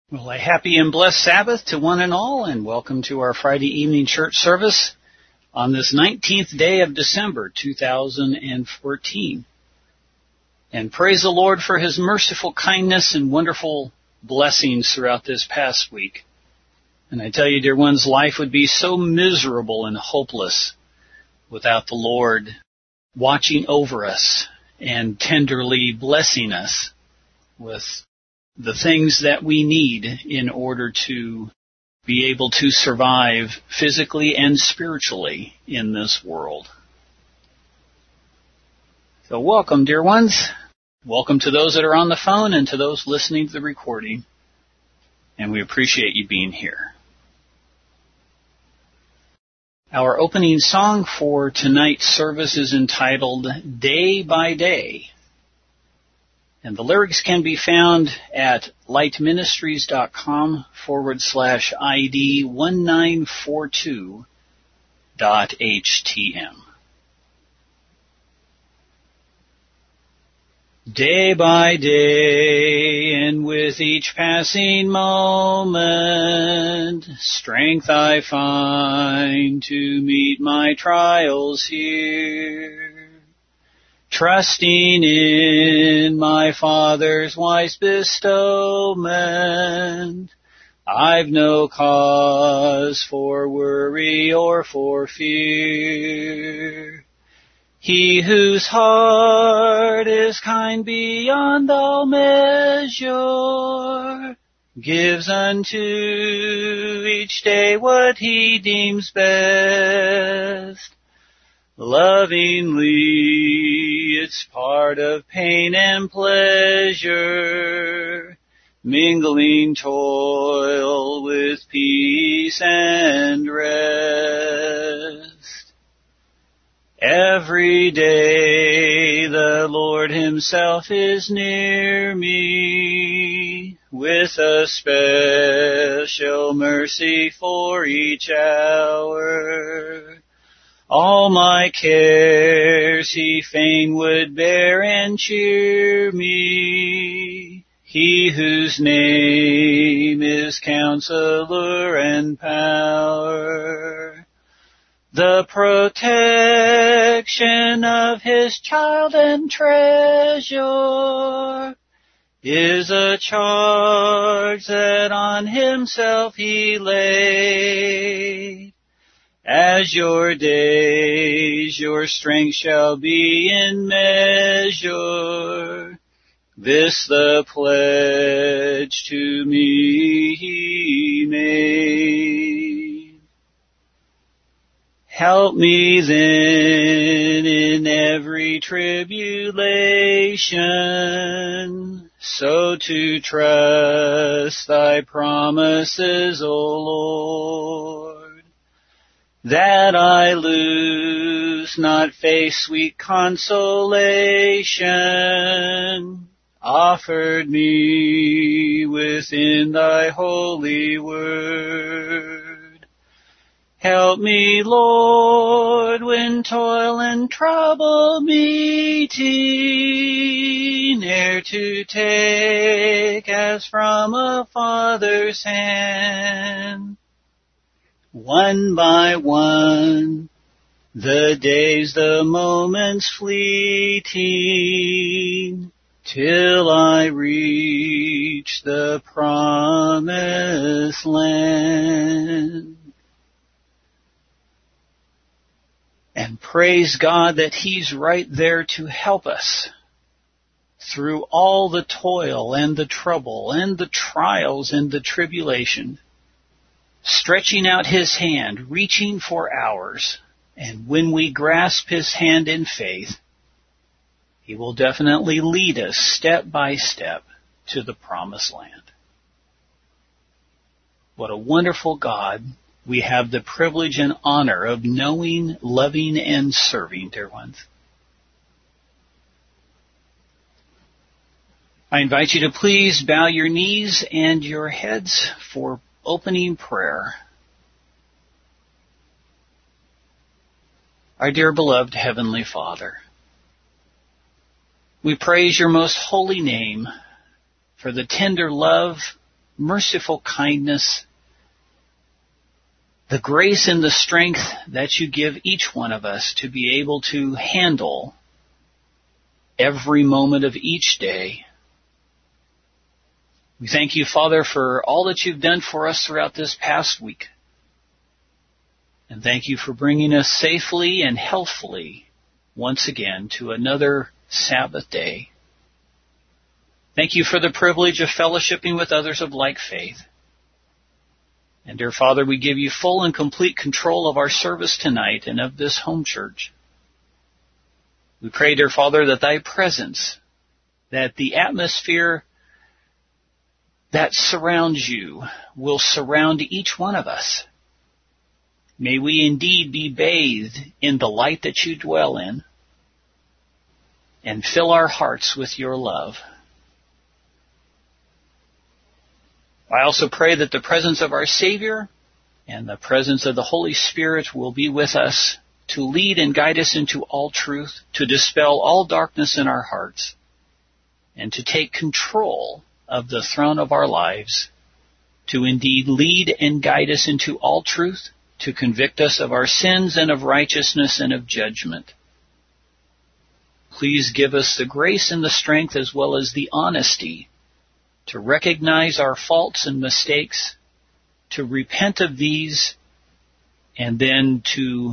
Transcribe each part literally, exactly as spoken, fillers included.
Well, a happy and blessed Sabbath to one and all, and welcome to our Friday evening church service on this nineteenth day of December, two thousand fourteen. And praise the Lord for His merciful kindness and wonderful blessings throughout this past week. And I tell you, dear ones, life would be so miserable and hopeless without the Lord watching over us and tenderly blessing us with the things that we need in order to be able to survive physically and spiritually in this world. So welcome, dear ones. Welcome to those that are on the phone and to those listening to the recording. And we appreciate you being here. Our opening song for tonight's service is entitled Day by Day. And the lyrics can be found at lightministries.com forward slash ID 1942 dot HTM. Day by day, and with each passing moment, strength I find to meet my trials here. Trusting in my Father's wise bestowment, I've no cause for worry or for fear. He whose heart is kind beyond all measure gives unto each day what He deems best. Lovingly, it's part of pain and pleasure, mingling toil with peace and rest. Every day the Lord Himself is near me, with a special mercy for each hour. All my cares He fain would bear and cheer me, He whose name is Counselor and Power. The protection of His child and treasure is a charge that on Himself He laid. As your days, your strength shall be in measure. This the pledge to me He made. Help me then in every tribulation, so to trust Thy promises, O Lord, that I lose not faith's sweet consolation, offered me within Thy holy word. Help me, Lord, when toil and trouble meeting, ere to take as from a Father's hand, one by one, the days, the moments fleeting, till I reach the promised land. And praise God that He's right there to help us through all the toil and the trouble and the trials and the tribulation, stretching out His hand, reaching for ours. And when we grasp His hand in faith, He will definitely lead us step by step to the promised land. What a wonderful God we have the privilege and honor of knowing, loving, and serving, dear ones. I invite you to please bow your knees and your heads for opening prayer. Our dear beloved Heavenly Father, we praise your most holy name for the tender love, merciful kindness, the grace and the strength that you give each one of us to be able to handle every moment of each day. We thank you, Father, for all that you've done for us throughout this past week. And thank you for bringing us safely and healthfully once again to another Sabbath day. Thank you for the privilege of fellowshipping with others of like faith. And dear Father, we give you full and complete control of our service tonight and of this home church. We pray, dear Father, that thy presence, that the atmosphere that surrounds you will surround each one of us. May we indeed be bathed in the light that you dwell in and fill our hearts with your love. I also pray that the presence of our Savior and the presence of the Holy Spirit will be with us to lead and guide us into all truth, to dispel all darkness in our hearts, and to take control of the throne of our lives, to indeed lead and guide us into all truth, to convict us of our sins and of righteousness and of judgment. Please give us the grace and the strength as well as the honesty to recognize our faults and mistakes, to repent of these, and then to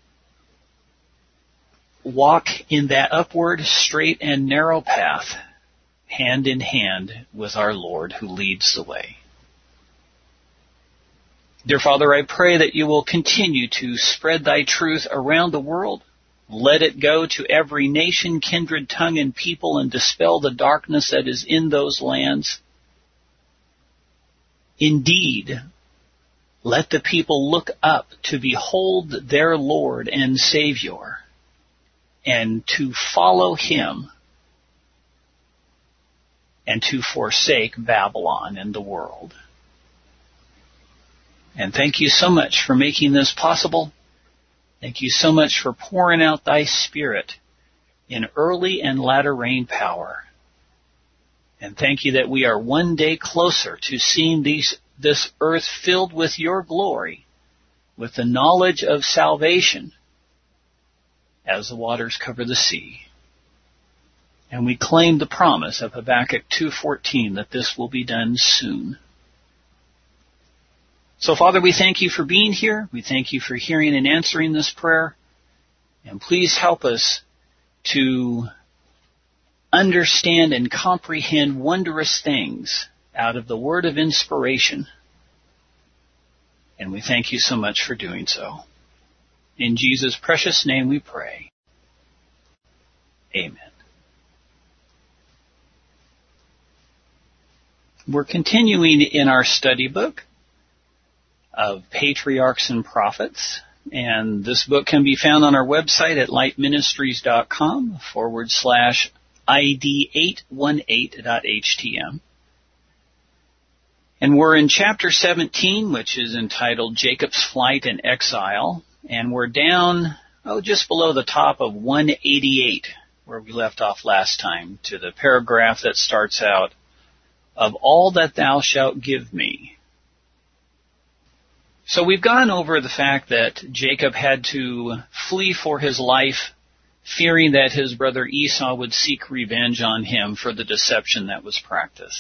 walk in that upward, straight, and narrow path, hand in hand with our Lord who leads the way. Dear Father, I pray that you will continue to spread thy truth around the world. Let it go to every nation, kindred, tongue, and people, and dispel the darkness that is in those lands. Indeed, let the people look up to behold their Lord and Savior, and to follow him, and to forsake Babylon and the world. And thank you so much for making this possible. Thank you so much for pouring out thy Spirit in early and latter rain power. And thank you that we are one day closer to seeing these, this earth filled with your glory, with the knowledge of salvation as the waters cover the sea. And we claim the promise of Habakkuk two fourteen that this will be done soon. So, Father, we thank you for being here. We thank you for hearing and answering this prayer. And please help us to understand and comprehend wondrous things out of the word of inspiration. And we thank you so much for doing so. In Jesus' precious name we pray. Amen. We're continuing in our study book of Patriarchs and Prophets. And this book can be found on our website at lightministries.com forward slash ID eight one eight dot htm. And we're in chapter seventeen, which is entitled Jacob's Flight and Exile. And we're down, oh, just below the top of one eighty-eight, where we left off last time, to the paragraph that starts out, of all that thou shalt give me. So we've gone over the fact that Jacob had to flee for his life, fearing that his brother Esau would seek revenge on him for the deception that was practiced.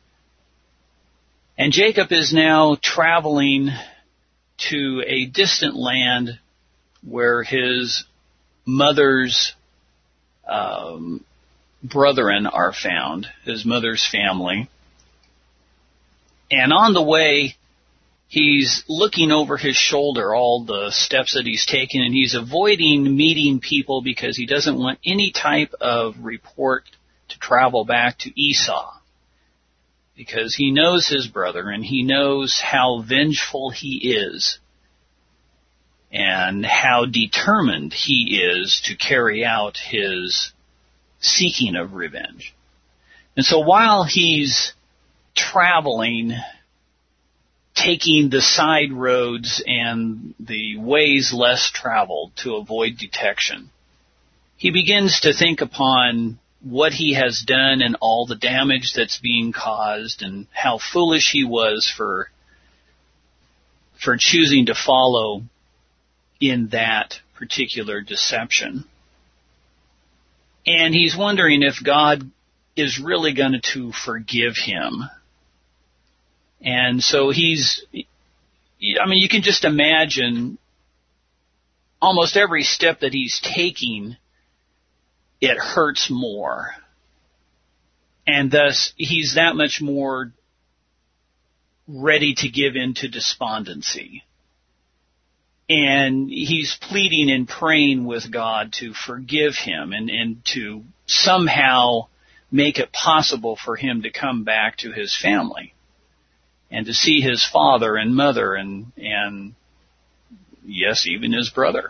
And Jacob is now traveling to a distant land where his mother's um, brethren are found, his mother's family. And on the way, he's looking over his shoulder all the steps that he's taken, and he's avoiding meeting people because he doesn't want any type of report to travel back to Esau, because he knows his brother and he knows how vengeful he is and how determined he is to carry out his seeking of revenge. And so while he's traveling, taking the side roads and the ways less traveled to avoid detection, he begins to think upon what he has done and all the damage that's being caused and how foolish he was for for choosing to follow in that particular deception. And he's wondering if God is really going to forgive him. And so he's, I mean, you can just imagine almost every step that he's taking, it hurts more. And thus, he's that much more ready to give in to despondency. And he's pleading and praying with God to forgive him and, and to somehow make it possible for him to come back to his family and to see his father and mother and, and yes, even his brother.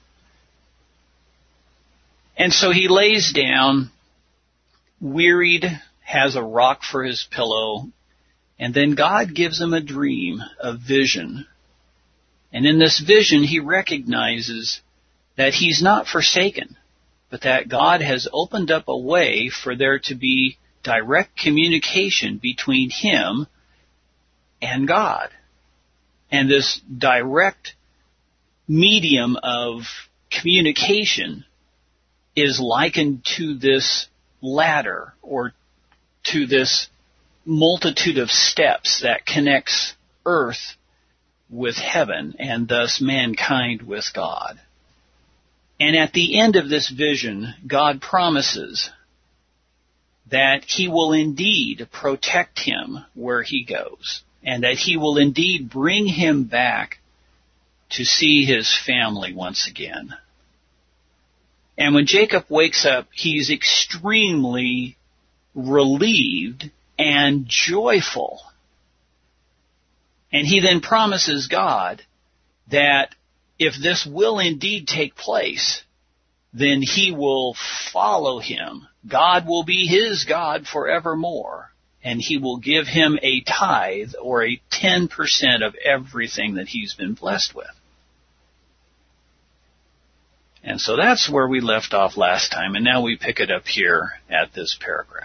And so he lays down, wearied, has a rock for his pillow, and then God gives him a dream, a vision. And in this vision, he recognizes that he's not forsaken, but that God has opened up a way for there to be direct communication between him and God. And this direct medium of communication is likened to this ladder or to this multitude of steps that connects earth with heaven and thus mankind with God. And at the end of this vision, God promises that he will indeed protect him where he goes and that he will indeed bring him back to see his family once again. And when Jacob wakes up, he's extremely relieved and joyful. And he then promises God that if this will indeed take place, then he will follow him. God will be his God forevermore, and he will give him a tithe or a ten percent of everything that he's been blessed with. And so that's where we left off last time, and now we pick it up here at this paragraph.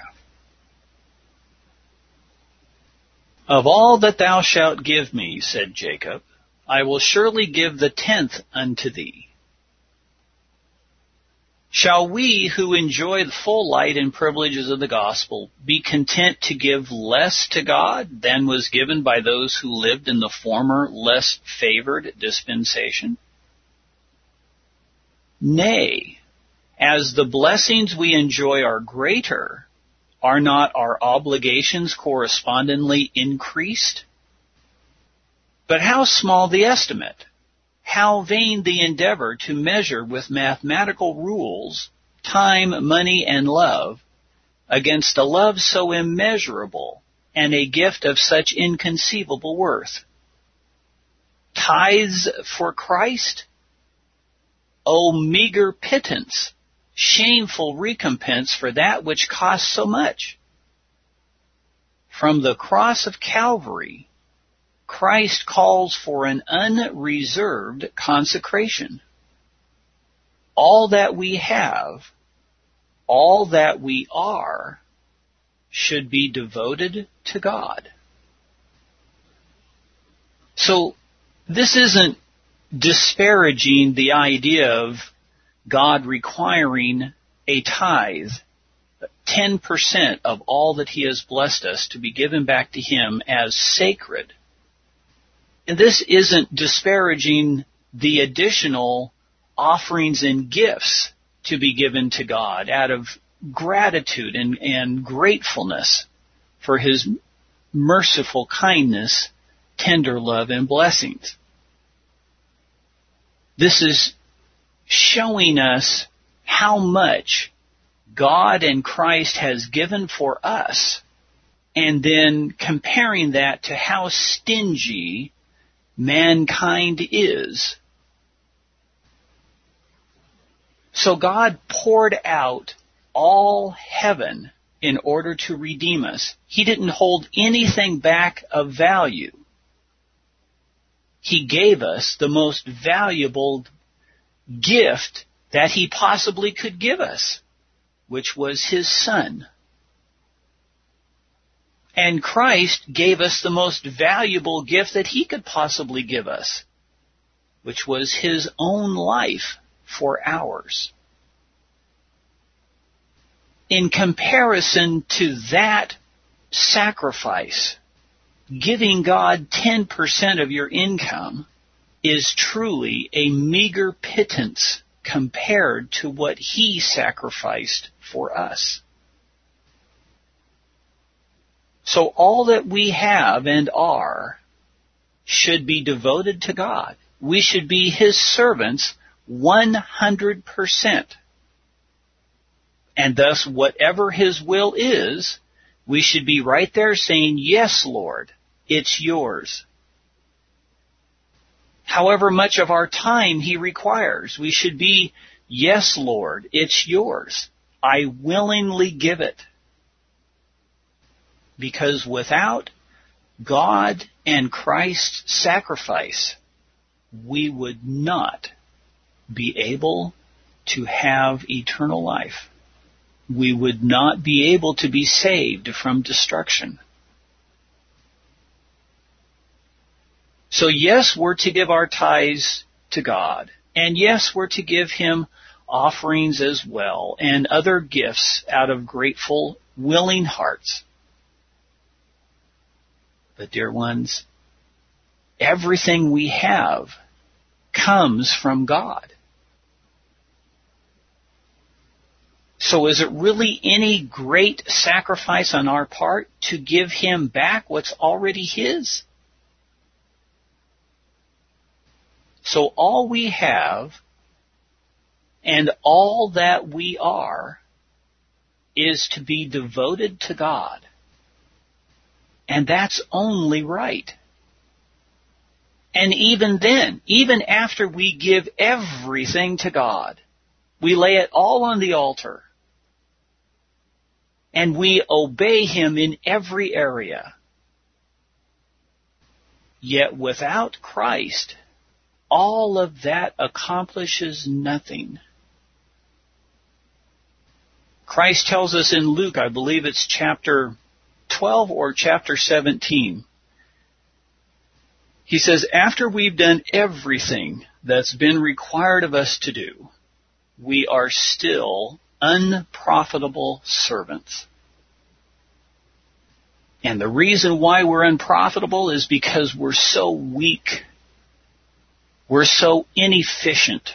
Of all that thou shalt give me, said Jacob, I will surely give the tenth unto thee. Shall we, who enjoy the full light and privileges of the gospel, be content to give less to God than was given by those who lived in the former, less favored dispensation? Nay, as the blessings we enjoy are greater, are not our obligations correspondingly increased? But how small the estimate, how vain the endeavor to measure with mathematical rules time, money, and love against a love so immeasurable and a gift of such inconceivable worth. Tithes for Christ? O meager pittance, shameful recompense for that which costs so much. From the cross of Calvary, Christ calls for an unreserved consecration. All that we have, all that we are, should be devoted to God. So this isn't disparaging the idea of God requiring a tithe, ten percent of all that he has blessed us to be given back to him as sacred. And this isn't disparaging the additional offerings and gifts to be given to God out of gratitude and, and gratefulness for his merciful kindness, tender love, and blessings. This is showing us how much God and Christ has given for us, and then comparing that to how stingy mankind is. So God poured out all heaven in order to redeem us. He didn't hold anything back of value. He gave us the most valuable gift that he possibly could give us. which was his Son. And Christ gave us the most valuable gift that he could possibly give us, which was his own life for ours. In comparison to that sacrifice, giving God ten percent of your income is truly a meager pittance compared to what he sacrificed for us. So all that we have and are should be devoted to God. We should be his servants one hundred percent. And thus, whatever his will is, we should be right there saying, yes, Lord, it's yours. However much of our time he requires, we should be, yes, Lord, it's yours. I willingly give it. Because without God and Christ's sacrifice, we would not be able to have eternal life. We would not be able to be saved from destruction. So yes, we're to give our tithes to God. And yes, we're to give him offerings as well and other gifts out of grateful, willing hearts. But dear ones, everything we have comes from God. So is it really any great sacrifice on our part to give him back what's already his? So all we have and all that we are is to be devoted to God. And that's only right. And even then, even after we give everything to God, we lay it all on the altar, and we obey him in every area. Yet without Christ, all of that accomplishes nothing. Christ tells us in Luke, I believe it's chapter twelve or chapter seventeen. He says, after we've done everything that's been required of us to do, we are still unprofitable servants. And the reason why we're unprofitable is because we're so weak. We're so inefficient.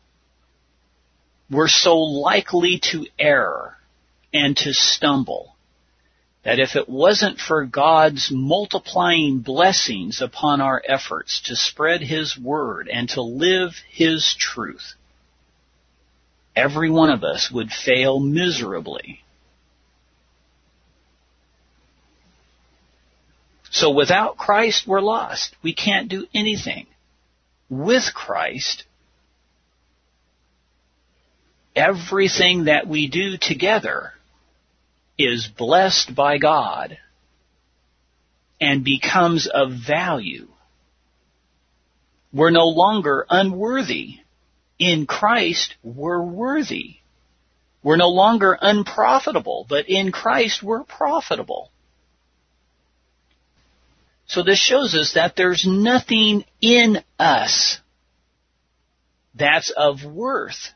We're so likely to err and to stumble that if it wasn't for God's multiplying blessings upon our efforts to spread his word and to live his truth, every one of us would fail miserably. So without Christ, we're lost. We can't do anything. With Christ, everything that we do together is blessed by God and becomes of value. We're no longer unworthy. In Christ, we're worthy. We're no longer unprofitable, but in Christ, we're profitable. So this shows us that there's nothing in us that's of worth.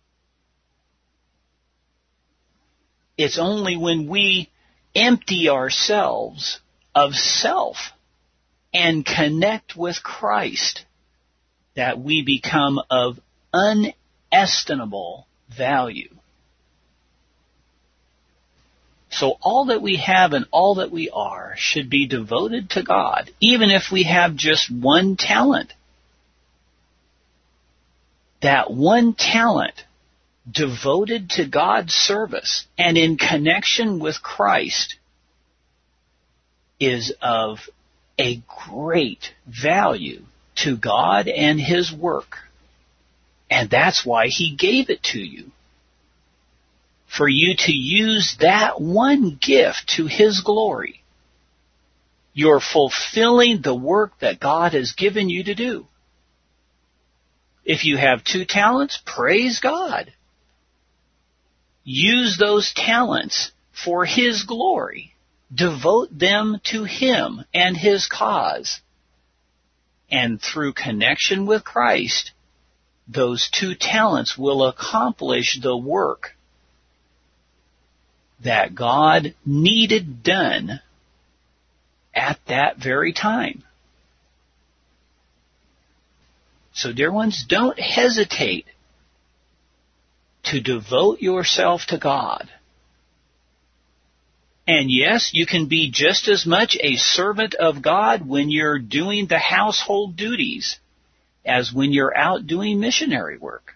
It's only when we empty ourselves of self and connect with Christ that we become of unestimable value. So all that we have and all that we are should be devoted to God, even if we have just one talent. That one talent devoted to God's service and in connection with Christ is of a great value to God and his work. And that's why he gave it to you. For you to use that one gift to his glory. You're fulfilling the work that God has given you to do. If you have two talents, praise God. use those talents for His glory. Devote them to Him and His cause. And through connection with Christ, those two talents will accomplish the work that God needed done at that very time. So, dear ones, don't hesitate to devote yourself to God. And yes, you can be just as much a servant of God when you're doing the household duties as when you're out doing missionary work.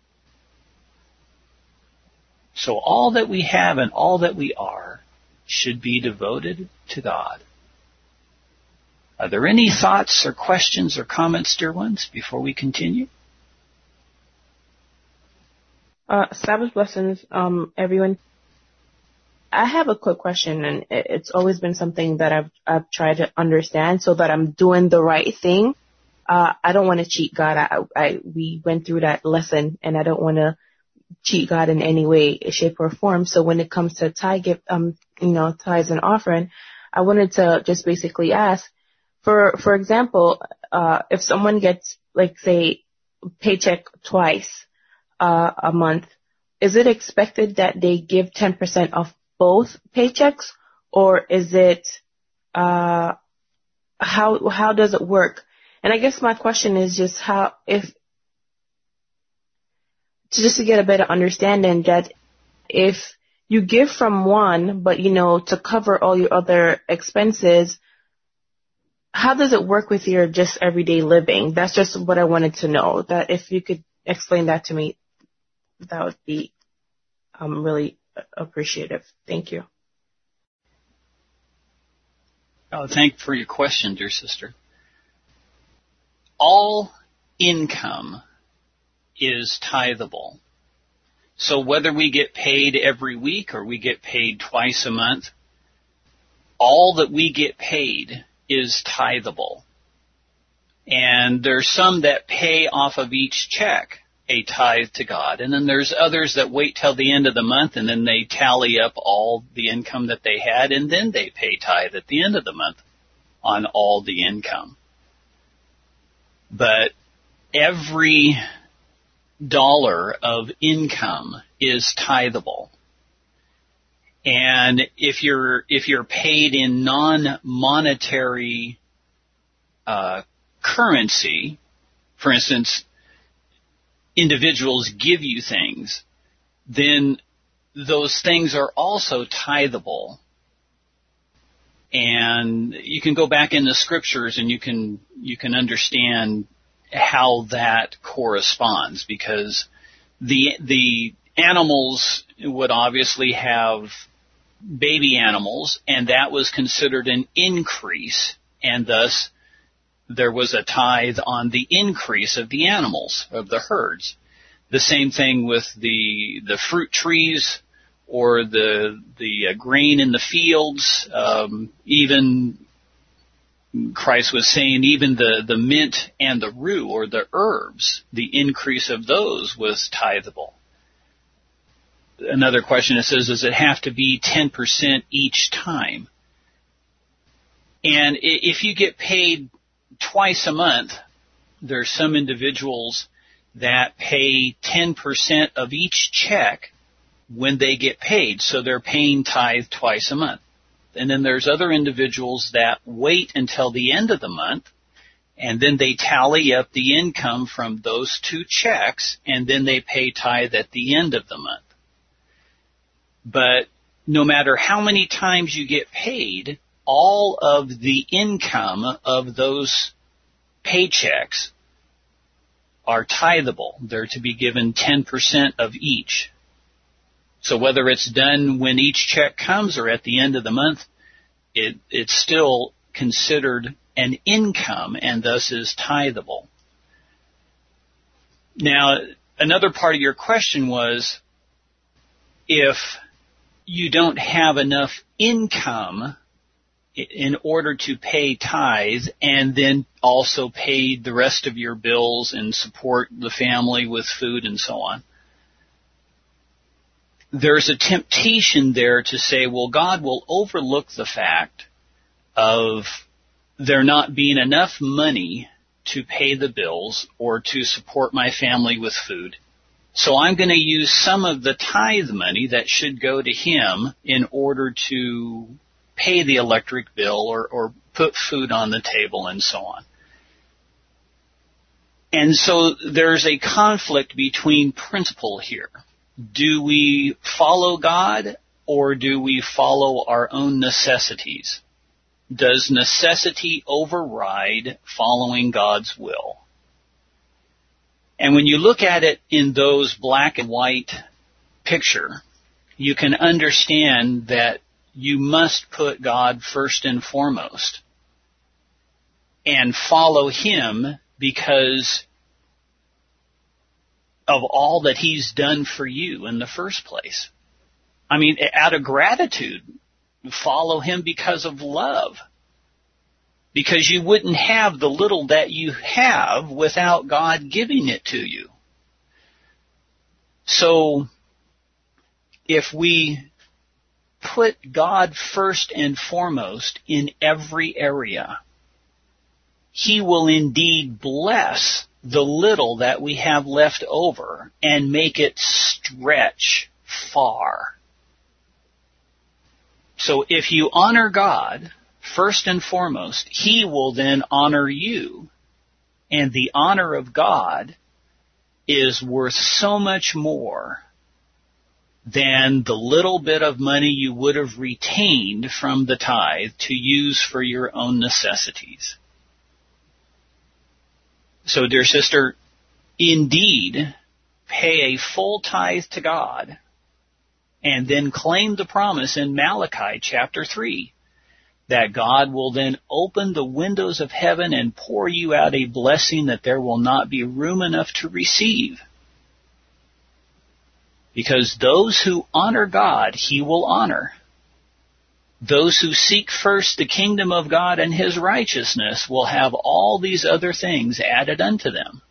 So all that we have and all that we are should be devoted to God. Are there any thoughts or questions or comments, dear ones, before we continue? Uh, Sabbath blessings, um, everyone. I have a quick question, and it's always been something that I've I've tried to understand so that I'm doing the right thing. Uh, I don't want to cheat God. I, I we went through that lesson, and I don't want to cheat God in any way, shape, or form. So when it comes to tithe, give, um, you know, tithes and offering, I wanted to just basically ask, for for example, uh, if someone gets, like, say, paycheck twice uh, a month, is it expected that they give ten percent of both paychecks, or is it, uh, how, how does it work? And I guess my question is just how, if, to just to get a better understanding that if you give from one, but, you know, to cover all your other expenses, how does it work with your just everyday living? That's just what I wanted to know. That if you could explain that to me, that would be um, really appreciative. Thank you. Oh, thank you for your question, dear sister. All income is tithable. So whether we get paid every week or we get paid twice a month, all that we get paid is tithable. And there's some that pay off of each check a tithe to God. And then there's others that wait till the end of the month and then they tally up all the income that they had and then they pay tithe at the end of the month on all the income. But every dollar of income is tithable. And if you're if you're paid in non-monetary uh, currency, for instance, individuals give you things, then those things are also tithable. And you can go back in the scriptures and you can you can understand how that corresponds, because the the animals would obviously have baby animals, and that was considered an increase, and thus there was a tithe on the increase of the animals, of the herds. The same thing with the the fruit trees or the the uh, grain in the fields. Um, even Christ was saying even the, the mint and the rue, or the herbs, the increase of those was tithable. Another question that says, does it have to be ten percent each time? And if you get paid twice a month, there are some individuals that pay ten percent of each check when they get paid, so they're paying tithe twice a month. And then there's other individuals that wait until the end of the month, and then they tally up the income from those two checks, and then they pay tithe at the end of the month. But no matter how many times you get paid, all of the income of those paychecks are tithable. They're to be given ten percent of each. So whether it's done when each check comes or at the end of the month, it, it's still considered an income and thus is tithable. Now, another part of your question was, if you don't have enough income in order to pay tithe and then also pay the rest of your bills and support the family with food and so on. there's a temptation there to say, well, God will overlook the fact of there not being enough money to pay the bills or to support my family with food. So I'm going to use some of the tithe money that should go to him in order to pay the electric bill or, or put food on the table and so on. And so there's a conflict between principle here. Do we follow God or do we follow our own necessities? Does necessity override following God's will? And when you look at it in those black and white picture, you can understand that you must put God first and foremost and follow him because of all that he's done for you in the first place. I mean, out of gratitude, follow him because of love. Because you wouldn't have the little that you have without God giving it to you. So, if we put God first and foremost in every area, he will indeed bless the little that we have left over and make it stretch far. So if you honor God first and foremost, he will then honor you. And the honor of God is worth so much more than the little bit of money you would have retained from the tithe to use for your own necessities. So, dear sister, indeed, pay a full tithe to God and then claim the promise in Malachi chapter three that God will then open the windows of heaven and pour you out a blessing that there will not be room enough to receive. Because those who honor God, he will honor. Those who seek first the kingdom of God and his righteousness will have all these other things added unto them.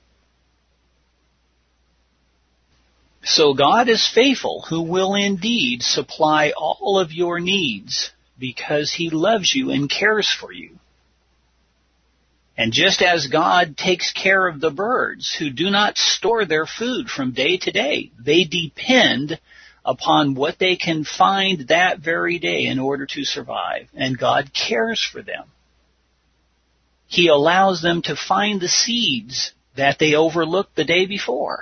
So God is faithful, who will indeed supply all of your needs because he loves you and cares for you. And just as God takes care of the birds who do not store their food from day to day, they depend upon what they can find that very day in order to survive. And God cares for them. He allows them to find the seeds that they overlooked the day before.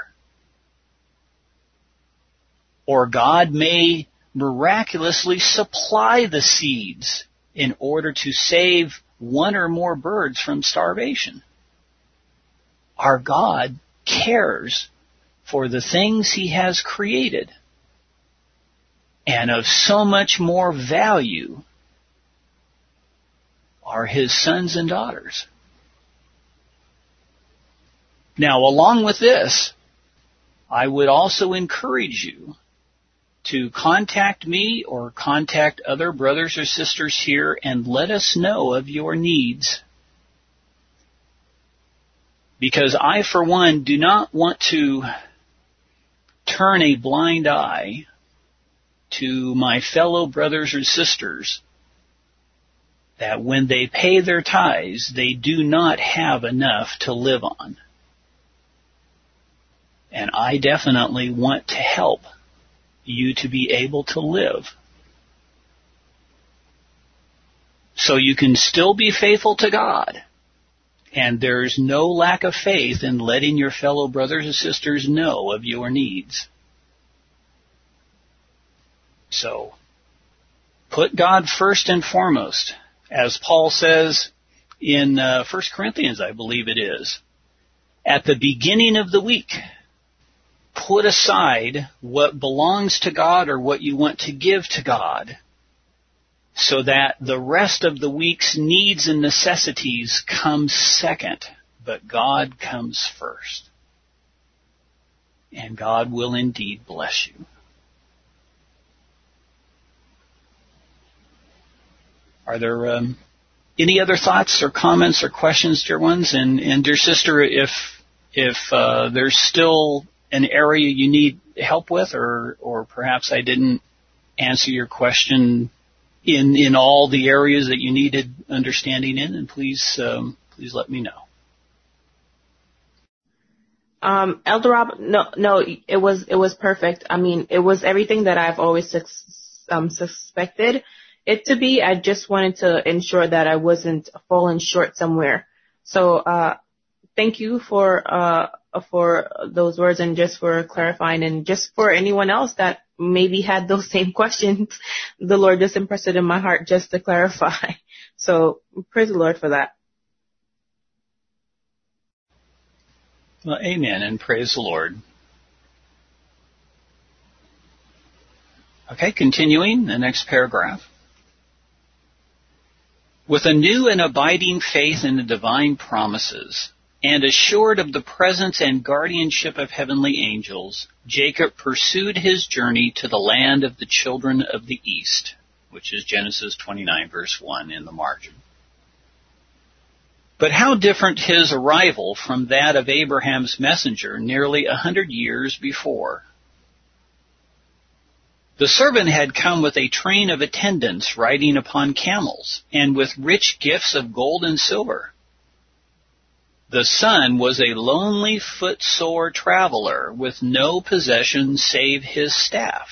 Or God may miraculously supply the seeds in order to save one or more birds from starvation. Our God cares for the things he has created. And of so much more value are his sons and daughters. Now, along with this, I would also encourage you to contact me or contact other brothers or sisters here and let us know of your needs. Because I, for one, do not want to turn a blind eye to my fellow brothers or sisters that when they pay their tithes, they do not have enough to live on. And I definitely want to help you to be able to live. So you can still be faithful to God. And there's no lack of faith in letting your fellow brothers and sisters know of your needs. So, put God first and foremost, as Paul says in uh, First Corinthians, I believe it is. At the beginning of the week, put aside what belongs to God or what you want to give to God, so that the rest of the week's needs and necessities come second, but God comes first. And God will indeed bless you. Are there um, any other thoughts or comments or questions, dear ones? And, and dear sister, if if uh, there's still an area you need help with, or, or perhaps I didn't answer your question in, in all the areas that you needed understanding in, and please, um, please let me know. Um, Elder Rob, no, no, it was, it was perfect. I mean, it was everything that I've always sus- um, suspected it to be. I just wanted to ensure that I wasn't falling short somewhere. So, uh, thank you for, uh, for those words and just for clarifying, and just for anyone else that maybe had those same questions. The Lord just impressed it in my heart just to clarify. So praise the Lord for that. Well, amen, and praise the Lord. Okay, continuing the next paragraph. With a new and abiding faith in the divine promises, and assured of the presence and guardianship of heavenly angels, Jacob pursued his journey to the land of the children of the east, which is Genesis twenty-nine, verse one in the margin. But how different his arrival from that of Abraham's messenger nearly a hundred years before. The servant had come with a train of attendants riding upon camels, and with rich gifts of gold and silver. The son was a lonely, footsore traveler with no possessions save his staff.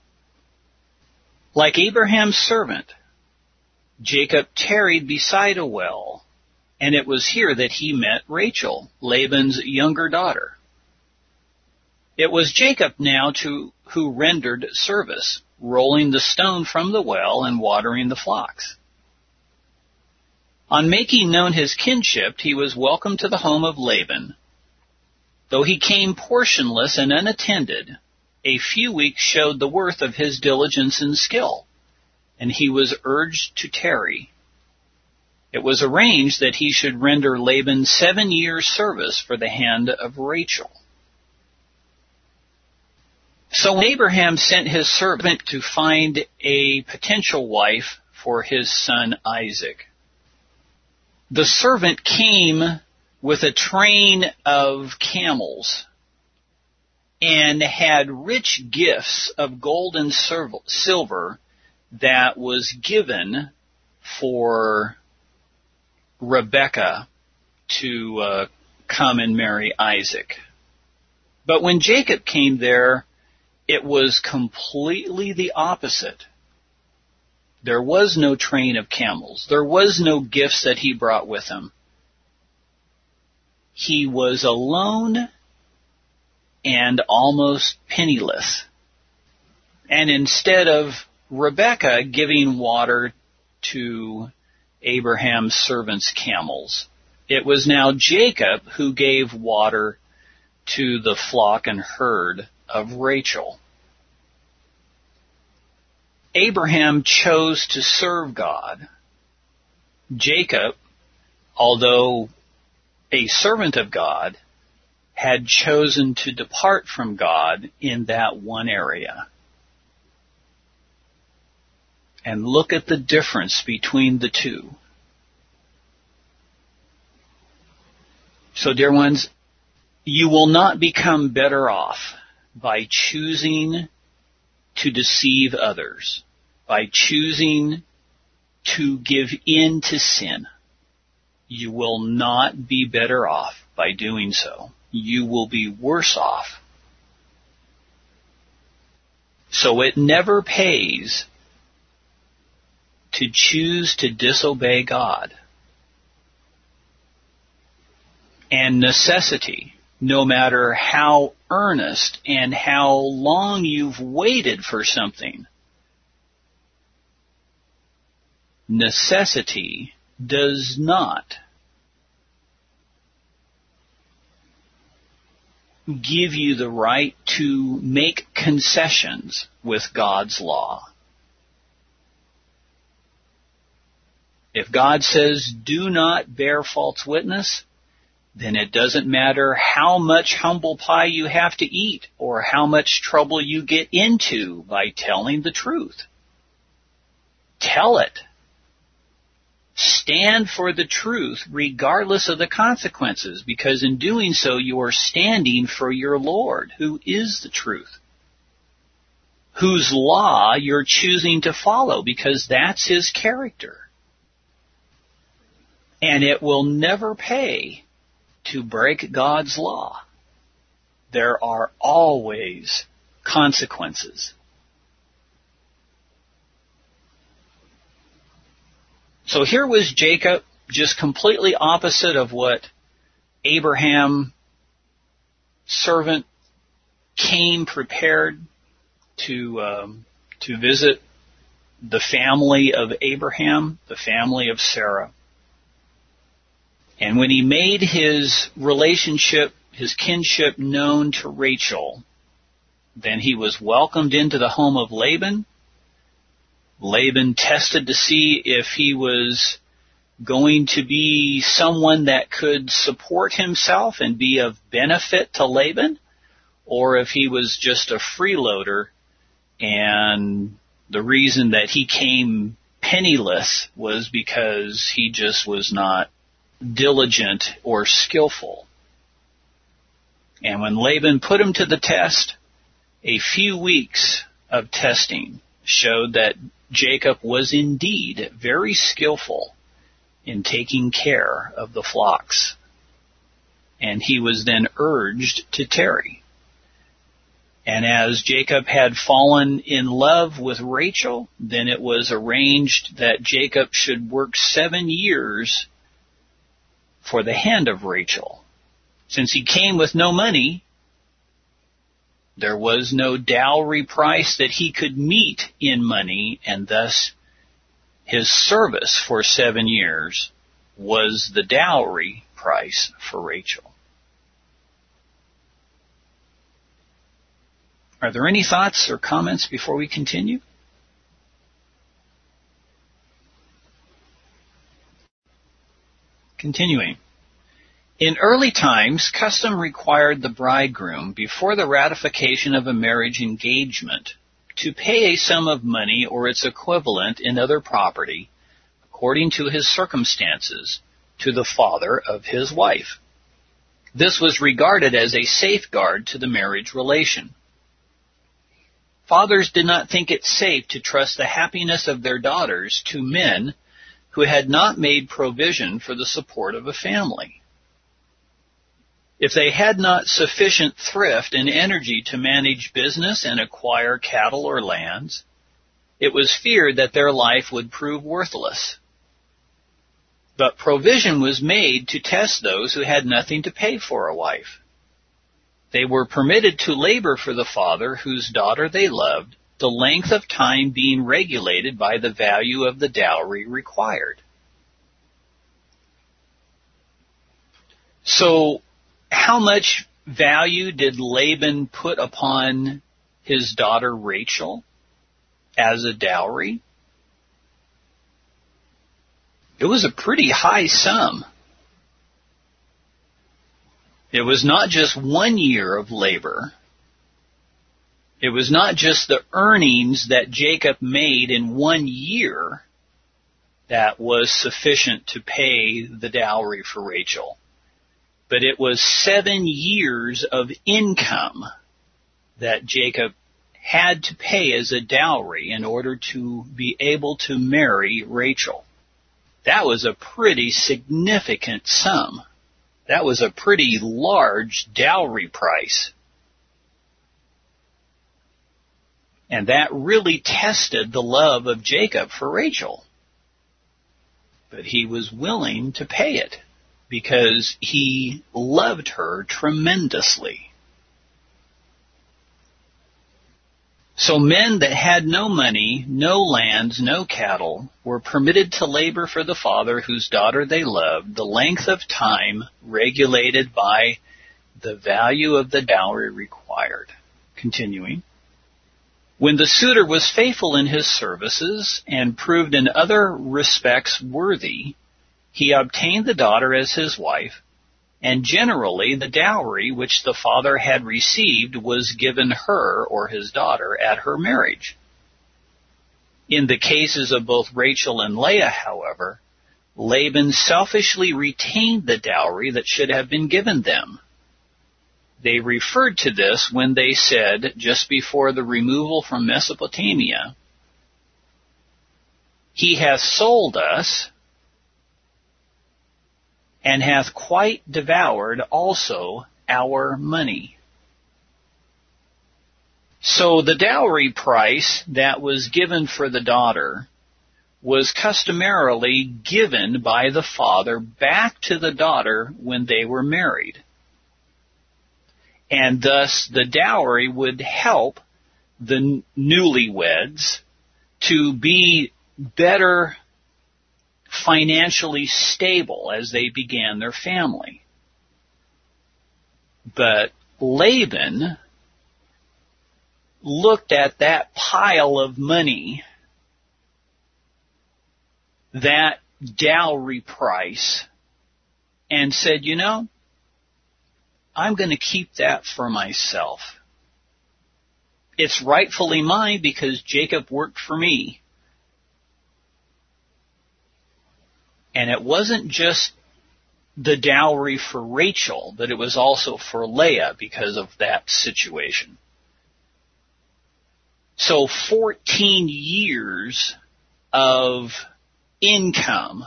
Like Abraham's servant, Jacob tarried beside a well, and it was here that he met Rachel, Laban's younger daughter. It was Jacob now to, who rendered service, rolling the stone from the well and watering the flocks. On making known his kinship, he was welcomed to the home of Laban. Though he came portionless and unattended, a few weeks showed the worth of his diligence and skill, and he was urged to tarry. It was arranged that he should render Laban seven years' service for the hand of Rachel. So Abraham sent his servant to find a potential wife for his son Isaac. The servant came with a train of camels and had rich gifts of gold and silver that was given for Rebekah to uh, come and marry Isaac. But when Jacob came there, it was completely the opposite. There was no train of camels. There was no gifts that he brought with him. He was alone and almost penniless. And instead of Rebekah giving water to Abraham's servant's camels, it was now Jacob who gave water to the flock and herd of Rachel. Abraham chose to serve God. Jacob, although a servant of God, had chosen to depart from God in that one area. And look at the difference between the two. So, dear ones, you will not become better off by choosing to deceive others, by choosing to give in to sin. You will not be better off by doing so. You will be worse off. So it never pays to choose to disobey God. And necessity, no matter how earnest and how long you've waited for something, necessity does not give you the right to make concessions with God's law. If God says, do not bear false witness, then it doesn't matter how much humble pie you have to eat or how much trouble you get into by telling the truth. Tell it. Stand for the truth regardless of the consequences, because in doing so you are standing for your Lord, who is the truth, whose law you're choosing to follow, because that's his character. And it will never pay to break God's law. There are always consequences. So here was Jacob, just completely opposite of what Abraham, servant, came prepared to um, to visit the family of Abraham, the family of Sarah. And when he made his relationship, his kinship known to Rachel, then he was welcomed into the home of Laban. Laban tested to see if he was going to be someone that could support himself and be of benefit to Laban, or if he was just a freeloader, and the reason that he came penniless was because he just was not diligent or skillful. And when Laban put him to the test, a few weeks of testing showed that Jacob was indeed very skillful in taking care of the flocks. And he was then urged to tarry. And as Jacob had fallen in love with Rachel, then it was arranged that Jacob should work seven years for the hand of Rachel. Since he came with no money, there was no dowry price that he could meet in money, and thus his service for seven years was the dowry price for Rachel. Are there any thoughts or comments before we continue? Continuing. In early times, custom required the bridegroom, before the ratification of a marriage engagement, to pay a sum of money or its equivalent in other property, according to his circumstances, to the father of his wife. This was regarded as a safeguard to the marriage relation. Fathers did not think it safe to trust the happiness of their daughters to men who had not made provision for the support of a family. If they had not sufficient thrift and energy to manage business and acquire cattle or lands, it was feared that their life would prove worthless. But provision was made to test those who had nothing to pay for a wife. They were permitted to labor for the father whose daughter they loved, the length of time being regulated by the value of the dowry required. So, how much value did Laban put upon his daughter Rachel as a dowry? It was a pretty high sum. It was not just one year of labor. It was not just the earnings that Jacob made in one year that was sufficient to pay the dowry for Rachel. But it was seven years of income that Jacob had to pay as a dowry in order to be able to marry Rachel. That was a pretty significant sum. That was a pretty large dowry price. And that really tested the love of Jacob for Rachel. But he was willing to pay it, because he loved her tremendously. So men that had no money, no lands, no cattle, were permitted to labor for the father whose daughter they loved, the length of time regulated by the value of the dowry required. Continuing. When the suitor was faithful in his services and proved in other respects worthy, he obtained the daughter as his wife, and generally the dowry which the father had received was given her or his daughter at her marriage. In the cases of both Rachel and Leah, however, Laban selfishly retained the dowry that should have been given them. They referred to this when they said, just before the removal from Mesopotamia, "He hath sold us, and hath quite devoured also our money." So the dowry price that was given for the daughter was customarily given by the father back to the daughter when they were married. And thus the dowry would help the newlyweds to be better financially stable as they began their family. But Laban looked at that pile of money, that dowry price, and said, you know, I'm going to keep that for myself. It's rightfully mine because Jacob worked for me. And it wasn't just the dowry for Rachel, but it was also for Leah because of that situation. So fourteen years of income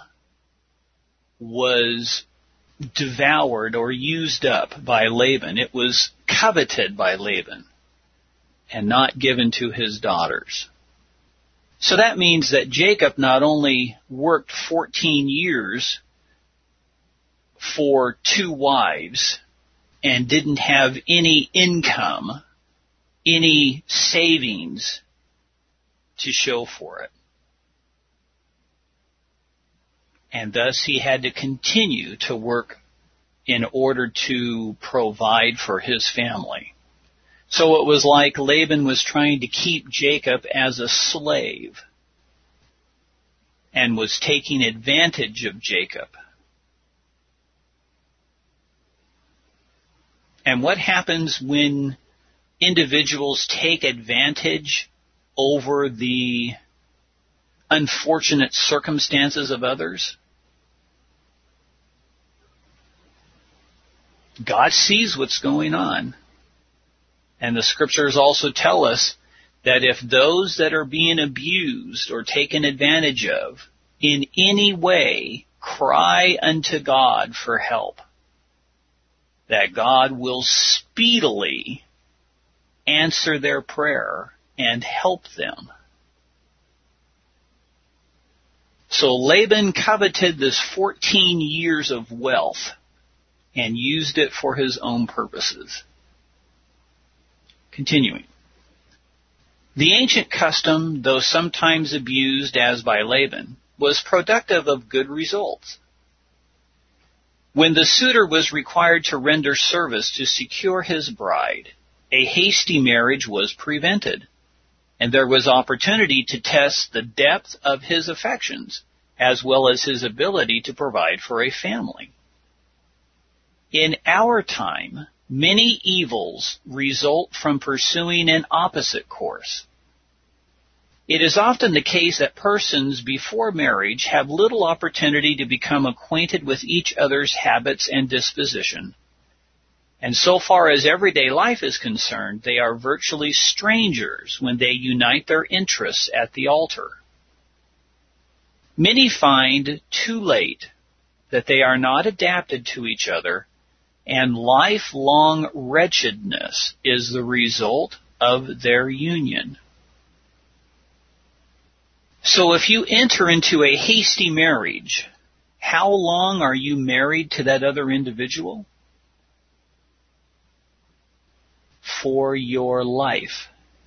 was devoured or used up by Laban. It was coveted by Laban and not given to his daughters. So that means that Jacob not only worked fourteen years for two wives and didn't have any income, any savings to show for it. And thus he had to continue to work in order to provide for his family. So it was like Laban was trying to keep Jacob as a slave and was taking advantage of Jacob. And what happens when individuals take advantage over the unfortunate circumstances of others? God sees what's going on. And the scriptures also tell us that if those that are being abused or taken advantage of in any way cry unto God for help, that God will speedily answer their prayer and help them. So Laban coveted this fourteen years of wealth and used it for his own purposes. Continuing. The ancient custom, though sometimes abused as by Laban, was productive of good results. When the suitor was required to render service to secure his bride, a hasty marriage was prevented, and there was opportunity to test the depth of his affections, as well as his ability to provide for a family. In our time, many evils result from pursuing an opposite course. It is often the case that persons before marriage have little opportunity to become acquainted with each other's habits and disposition. And so far as everyday life is concerned, they are virtually strangers when they unite their interests at the altar. Many find too late that they are not adapted to each other, and lifelong wretchedness is the result of their union. So if you enter into a hasty marriage, how long are you married to that other individual? For your life.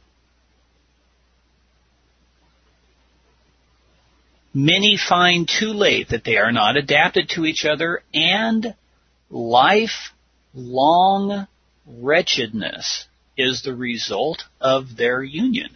Many find too late that they are not adapted to each other, and lifelong wretchedness is the result of their union.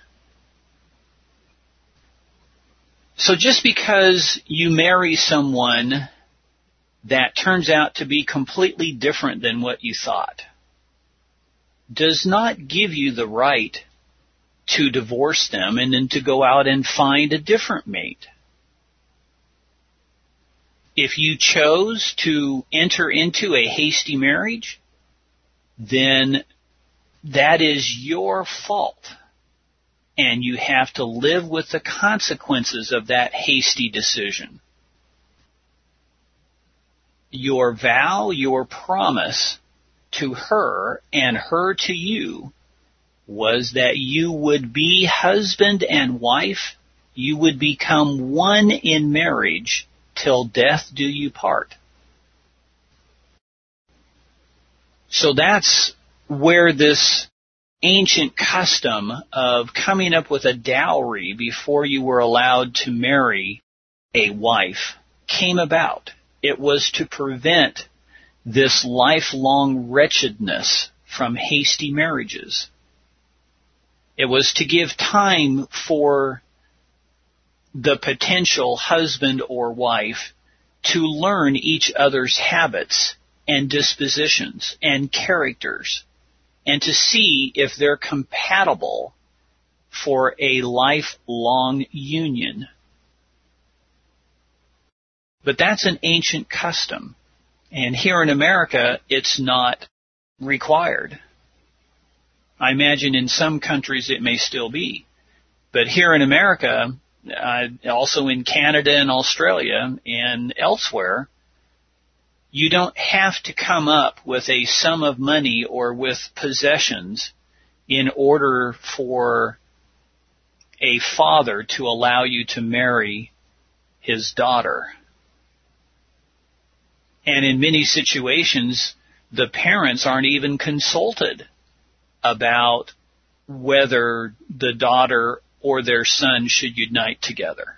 So just because you marry someone that turns out to be completely different than what you thought does not give you the right to divorce them and then to go out and find a different mate. If you chose to enter into a hasty marriage, then that is your fault. And you have to live with the consequences of that hasty decision. Your vow, your promise to her and her to you was that you would be husband and wife. You would become one in marriage till death do you part. So that's where this ancient custom of coming up with a dowry before you were allowed to marry a wife came about. It was to prevent this lifelong wretchedness from hasty marriages. It was to give time for the potential husband or wife to learn each other's habits and dispositions and characters, and to see if they're compatible for a lifelong union. But that's an ancient custom, and here in America, it's not required. I imagine in some countries it may still be. But here in America, uh, also in Canada and Australia and elsewhere, you don't have to come up with a sum of money or with possessions in order for a father to allow you to marry his daughter. And in many situations, the parents aren't even consulted about whether the daughter or their son should unite together.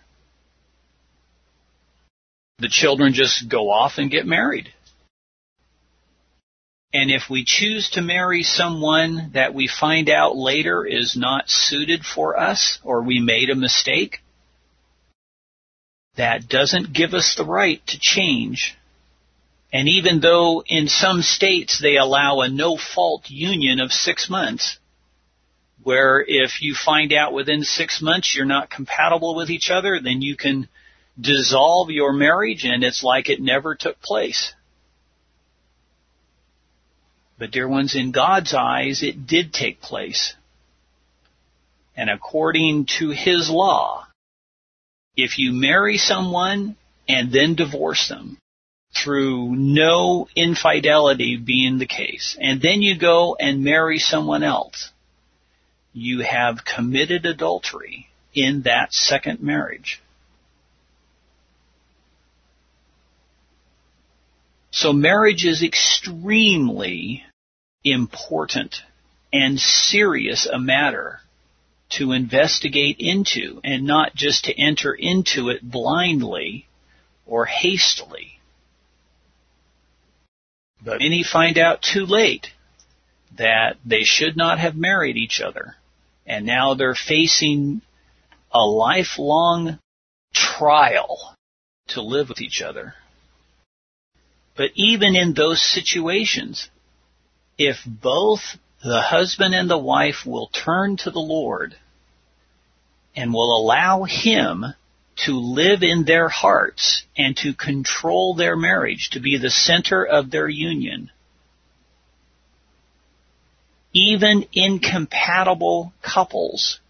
The children just go off and get married. And if we choose to marry someone that we find out later is not suited for us, or we made a mistake, that doesn't give us the right to change. And even though in some states they allow a no-fault union of six months, where if you find out within six months you're not compatible with each other, then you can dissolve your marriage and it's like it never took place. But dear ones, in God's eyes, it did take place. And according to His law, if you marry someone and then divorce them, through no infidelity being the case, and then you go and marry someone else, you have committed adultery in that second marriage. So marriage is extremely important and serious a matter to investigate into, and not just to enter into it blindly or hastily. But many find out too late that they should not have married each other, and now they're facing a lifelong trial to live with each other. But even in those situations, if both the husband and the wife will turn to the Lord and will allow Him to live in their hearts and to control their marriage, to be the center of their union, even incompatible couples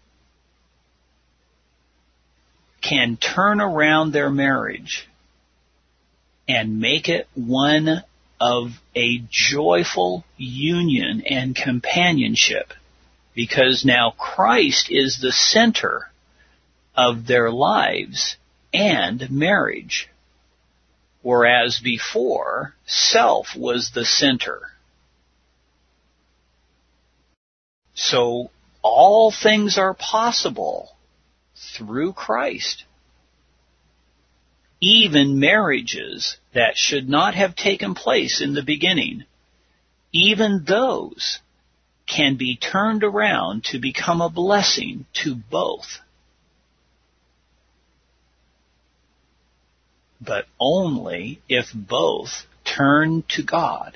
can turn around their marriage and make it one of a joyful union and companionship, because now Christ is the center of their lives and marriage, whereas before, self was the center. So all things are possible through Christ. Even marriages that should not have taken place in the beginning, even those can be turned around to become a blessing to both. But only if both turn to God.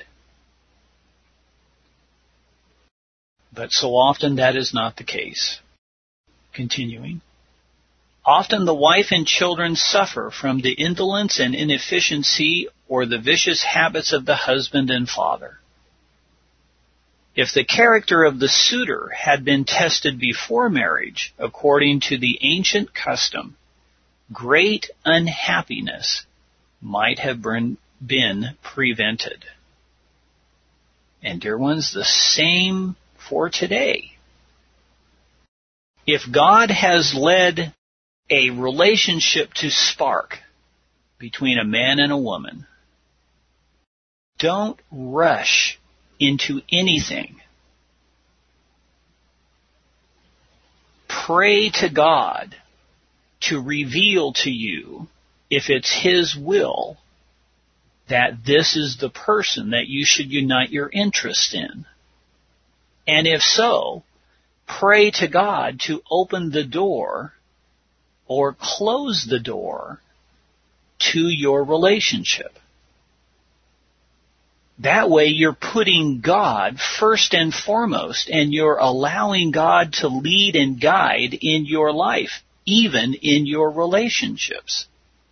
But so often that is not the case. Continuing. Often the wife and children suffer from the indolence and inefficiency or the vicious habits of the husband and father. If the character of the suitor had been tested before marriage, according to the ancient custom, great unhappiness might have been prevented. And dear ones, the same for today. If God has led a relationship to spark between a man and a woman, don't rush into anything. Pray to God to reveal to you, if it's His will, that this is the person that you should unite your interest in. And if so, pray to God to open the door or close the door to your relationship. That way you're putting God first and foremost, and you're allowing God to lead and guide in your life, even in your relationships.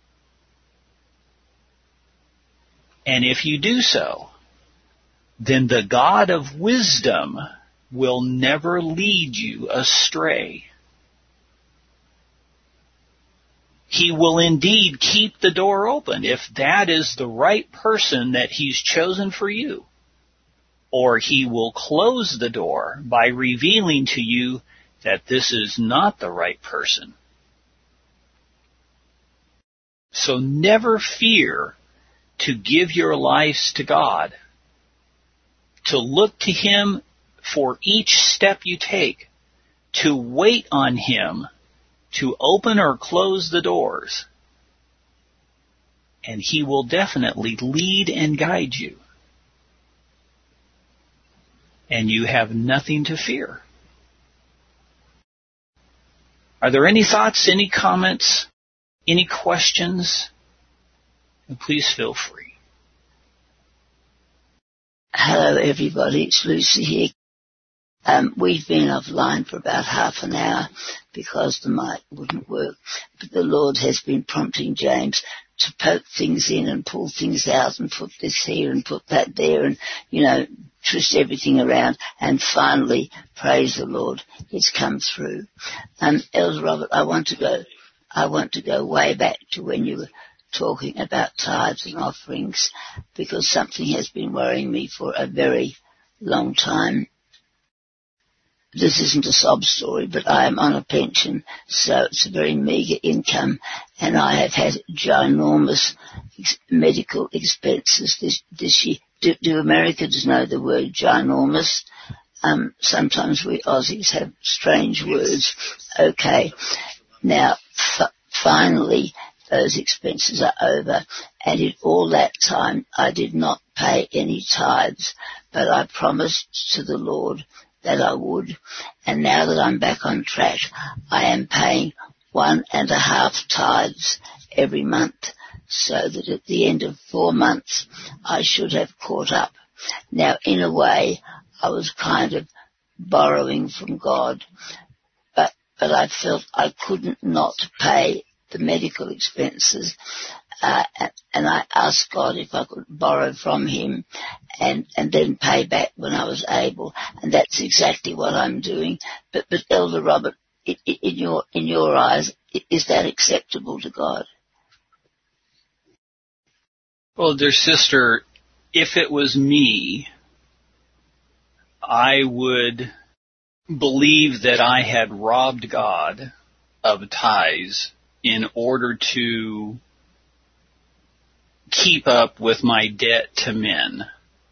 And if you do so, then the God of wisdom will never lead you astray. He will indeed keep the door open if that is the right person that He's chosen for you. Or He will close the door by revealing to you that this is not the right person. So never fear to give your lives to God, to look to Him for each step you take, to wait on Him to open or close the doors, and He will definitely lead and guide you. And you have nothing to fear. Are there any thoughts, any comments, any questions? And please feel free. Hello everybody, it's Lucy here. Um, we've been offline for about half an hour because the mic wouldn't work. But the Lord has been prompting James to poke things in and pull things out and put this here and put that there and, you know, twist everything around. And finally, praise the Lord, it's come through. Um, Elder Robert, I want to go, I want to go way back to when you were talking about tithes and offerings, because something has been worrying me for a very long time. This isn't a sob story, but I am on a pension, so it's a very meagre income, and I have had ginormous ex- medical expenses this, this year. Do, do Americans know the word ginormous? Um, sometimes we Aussies have strange words. Okay. Now, f- finally, those expenses are over, and in all that time, I did not pay any tithes, but I promised to the Lord that I would, and now that I'm back on track, I am paying one and a half tithes every month, so that at the end of four months, I should have caught up. Now, in a way, I was kind of borrowing from God, but, but I felt I couldn't not pay the medical expenses, uh, and I asked God if I could borrow from Him and, and then pay back when I was able, and that's exactly what I'm doing. But, but Elder Robert, in, in your in your eyes, is that acceptable to God? Well, dear sister, if it was me, I would believe that I had robbed God of tithes in order to keep up with my debt to men.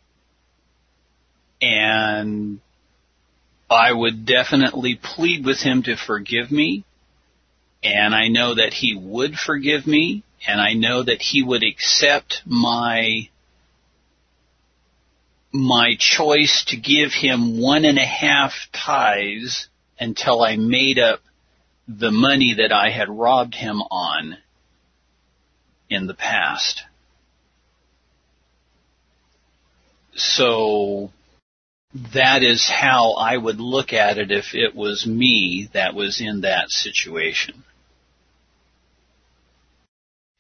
And I would definitely plead with Him to forgive me. And I know that He would forgive me. And I know that He would accept my my choice to give Him one and a half tithes until I made up the money that I had robbed Him on in the past. So that is how I would look at it if it was me that was in that situation.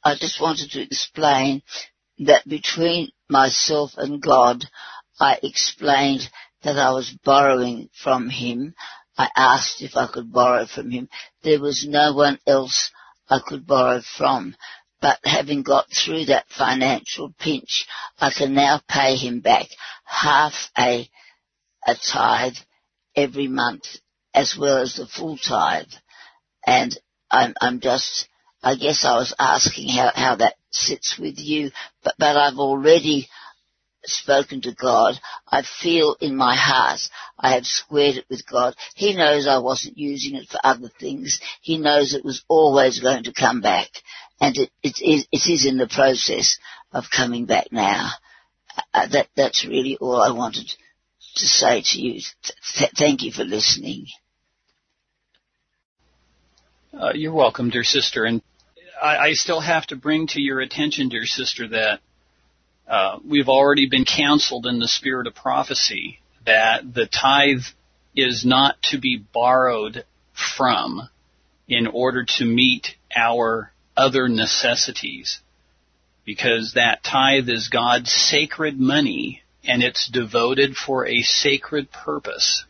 I just wanted to explain that between myself and God, I explained that I was borrowing from him. I asked if I could borrow from him. There was no one else I could borrow from. But having got through that financial pinch, I can now pay him back half a, a tithe every month, as well as the full tithe. And I'm, I'm just, I guess I was asking how, how that sits with you, but, but I've already spoken to God. I feel in my heart I have squared it with God. He knows I wasn't using it for other things. He knows it was always going to come back, and it, it, is, it is in the process of coming back now. Uh, that, that's really all I wanted to say to you. Th- thank you for listening. Uh, you're welcome, dear sister. And I, I still have to bring to your attention, dear sister, that uh, we've already been counseled in the spirit of prophecy that the tithe is not to be borrowed from in order to meet our other necessities, because that tithe is God's sacred money and it's devoted for a sacred purpose.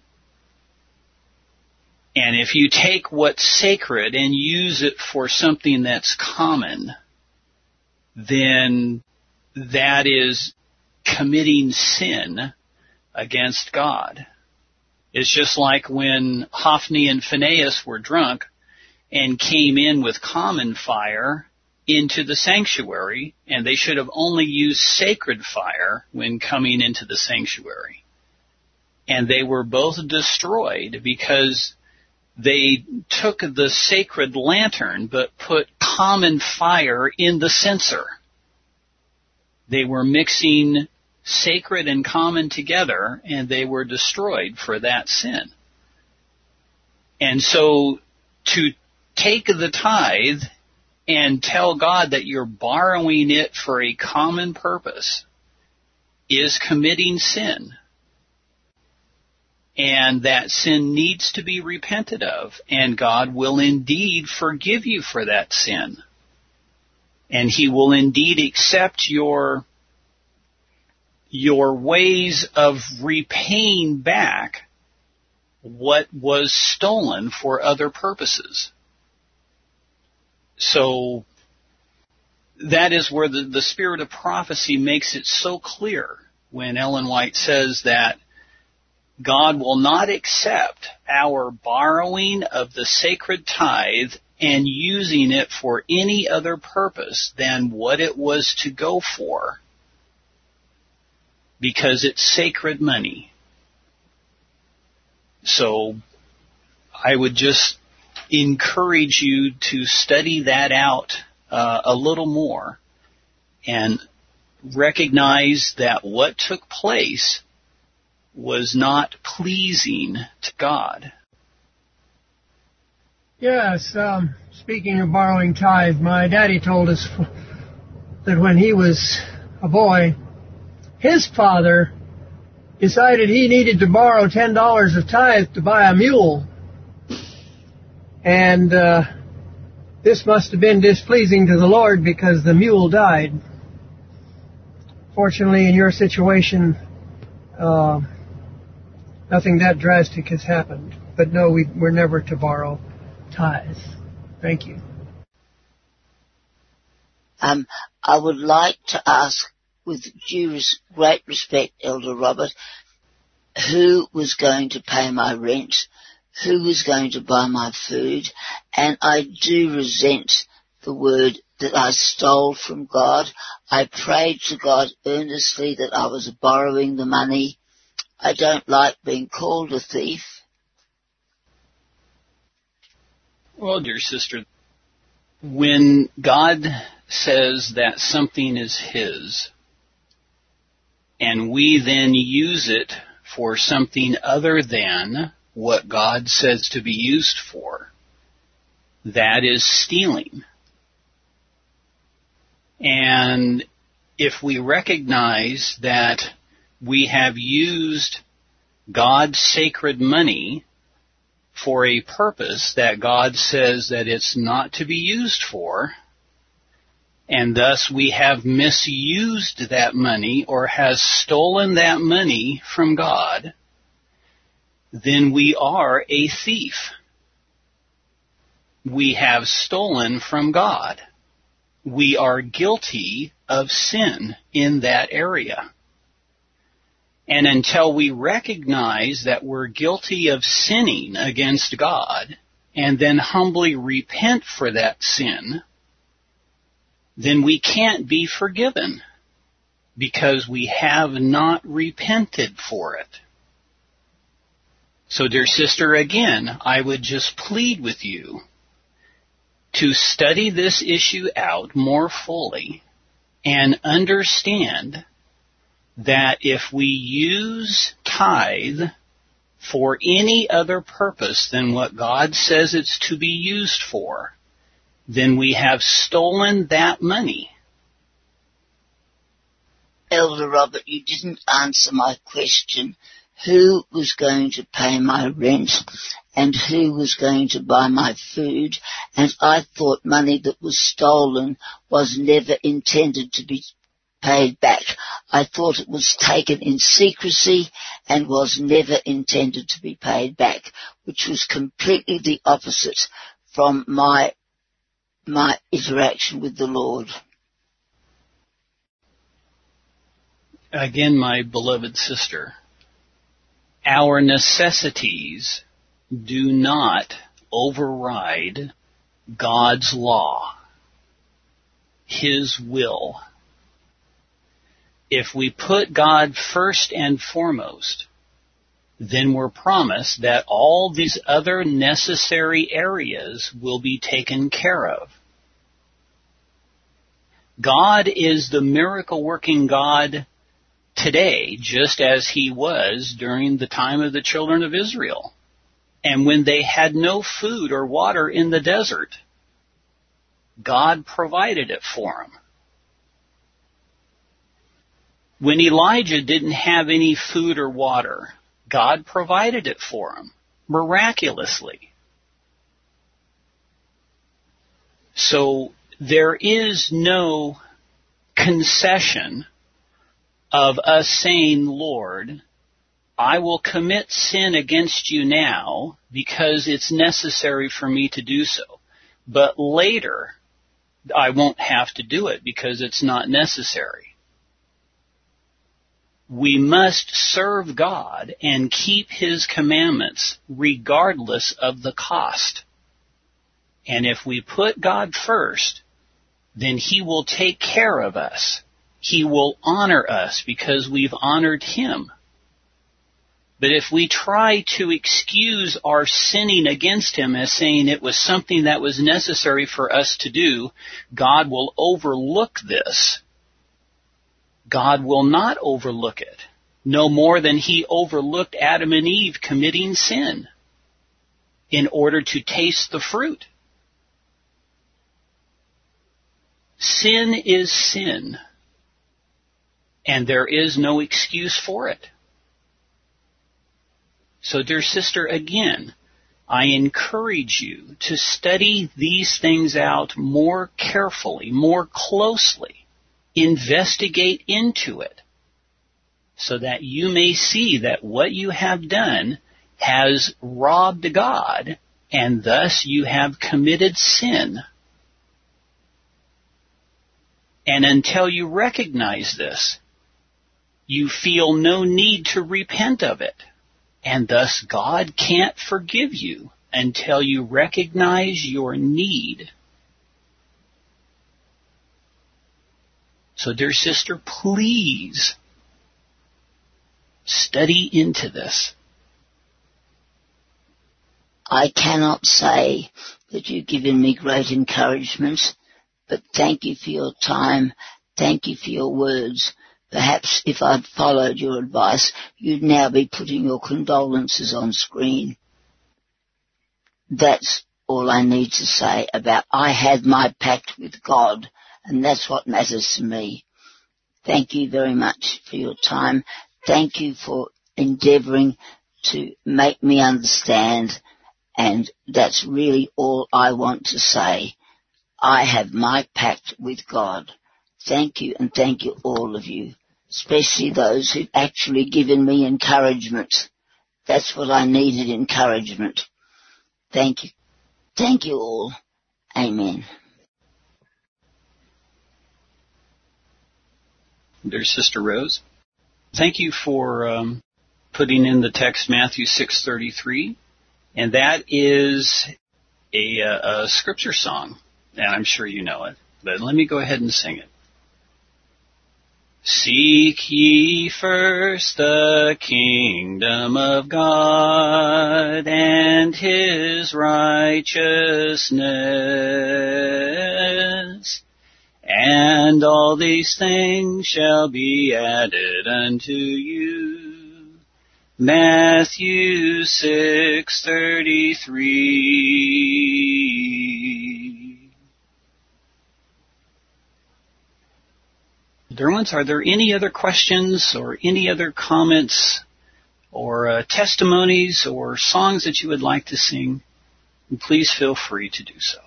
And if you take what's sacred and use it for something that's common, then that is committing sin against God. It's just like when Hophni and Phinehas were drunk and came in with common fire into the sanctuary, and they should have only used sacred fire when coming into the sanctuary. And they were both destroyed because they took the sacred lantern but put common fire in the censer. They were mixing sacred and common together, and they were destroyed for that sin. And so to take the tithe and tell God that you're borrowing it for a common purpose is committing sin. And that sin needs to be repented of, and God will indeed forgive you for that sin. And He will indeed accept your, your ways of repaying back what was stolen for other purposes. So that is where the, the spirit of prophecy makes it so clear when Ellen White says that God will not accept our borrowing of the sacred tithe and using it for any other purpose than what it was to go for, because it's sacred money. So I would just encourage you to study that out uh, a little more and recognize that what took place was not pleasing to God. Yes, um, speaking of borrowing tithe, my daddy told us that when he was a boy, his father decided he needed to borrow ten dollars of tithe to buy a mule. And uh, this must have been displeasing to the Lord because the mule died. Fortunately, in your situation, uh, nothing that drastic has happened. But no, we, we're never to borrow tithes. Thank you. Um, I would like to ask, with due res- great respect, Elder Robert, who was going to pay my rent, who was going to buy my food, and I do resent the word that I stole from God. I prayed to God earnestly that I was borrowing the money. I don't like being called a thief. Well, dear sister, when God says that something is His, and we then use it for something other than what God says to be used for, that is stealing. And if we recognize that we have used God's sacred money for a purpose that God says that it's not to be used for, and thus we have misused that money or has stolen that money from God, then we are a thief. We have stolen from God. We are guilty of sin in that area. And until we recognize that we're guilty of sinning against God and then humbly repent for that sin, then we can't be forgiven because we have not repented for it. So, dear sister, again, I would just plead with you to study this issue out more fully and understand that if we use tithe for any other purpose than what God says it's to be used for, then we have stolen that money. Elder Robert, you didn't answer my question. Who was going to pay my rent and who was going to buy my food? And I thought money that was stolen was never intended to be paid back. I thought it was taken in secrecy and was never intended to be paid back, which was completely the opposite from my my interaction with the Lord. Again, my beloved sister, our necessities do not override God's law, His will. If we put God first and foremost, then we're promised that all these other necessary areas will be taken care of. God is the miracle-working God today, just as He was during the time of the children of Israel. And when they had no food or water in the desert, God provided it for them. When Elijah didn't have any food or water, God provided it for him, miraculously. So there is no concession of us saying, Lord, I will commit sin against you now because it's necessary for me to do so. But later, I won't have to do it because it's not necessary. We must serve God and keep His commandments regardless of the cost. And if we put God first, then He will take care of us. He will honor us because we've honored Him. But if we try to excuse our sinning against Him as saying it was something that was necessary for us to do, God will overlook this. God will not overlook it, no more than He overlooked Adam and Eve committing sin in order to taste the fruit. Sin is sin, and there is no excuse for it. So, dear sister, again, I encourage you to study these things out more carefully, more closely. Investigate into it so that you may see that what you have done has robbed God and thus you have committed sin. And until you recognize this, you feel no need to repent of it. And thus God can't forgive you until you recognize your need. So, dear sister, please study into this. I cannot say that you've given me great encouragement, but thank you for your time. Thank you for your words. Perhaps if I'd followed your advice, you'd now be putting your condolences on screen. That's all I need to say about I had my pact with God, and that's what matters to me. Thank you very much for your time. Thank you for endeavouring to make me understand, and that's really all I want to say. I have my pact with God. Thank you, and thank you all of you, especially those who've actually given me encouragement. That's what I needed, encouragement. Thank you. Thank you all. Amen. There's Sister Rose. Thank you for um, putting in the text Matthew six thirty-three, and that is a, a, a scripture song, and I'm sure you know it, but let me go ahead and sing it. Seek ye first the kingdom of God and His righteousness, and all these things shall be added unto you. Matthew six thirty-three. Dear ones, are there any other questions or any other comments or uh, testimonies or songs that you would like to sing? And please feel free to do so.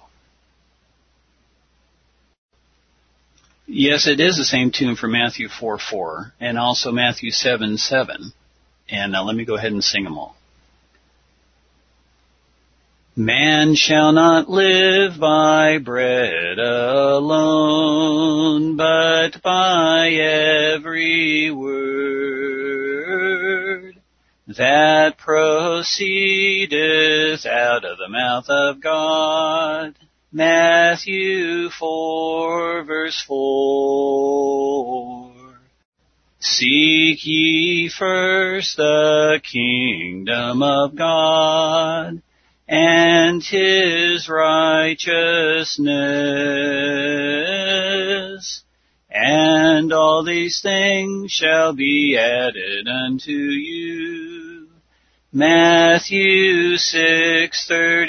Yes, it is the same tune for Matthew four four and also Matthew seven seven. And uh, let me go ahead and sing them all. Man shall not live by bread alone, but by every word that proceedeth out of the mouth of God. Matthew four, verse four. Seek ye first the kingdom of God and His righteousness, and all these things shall be added unto you. Matthew six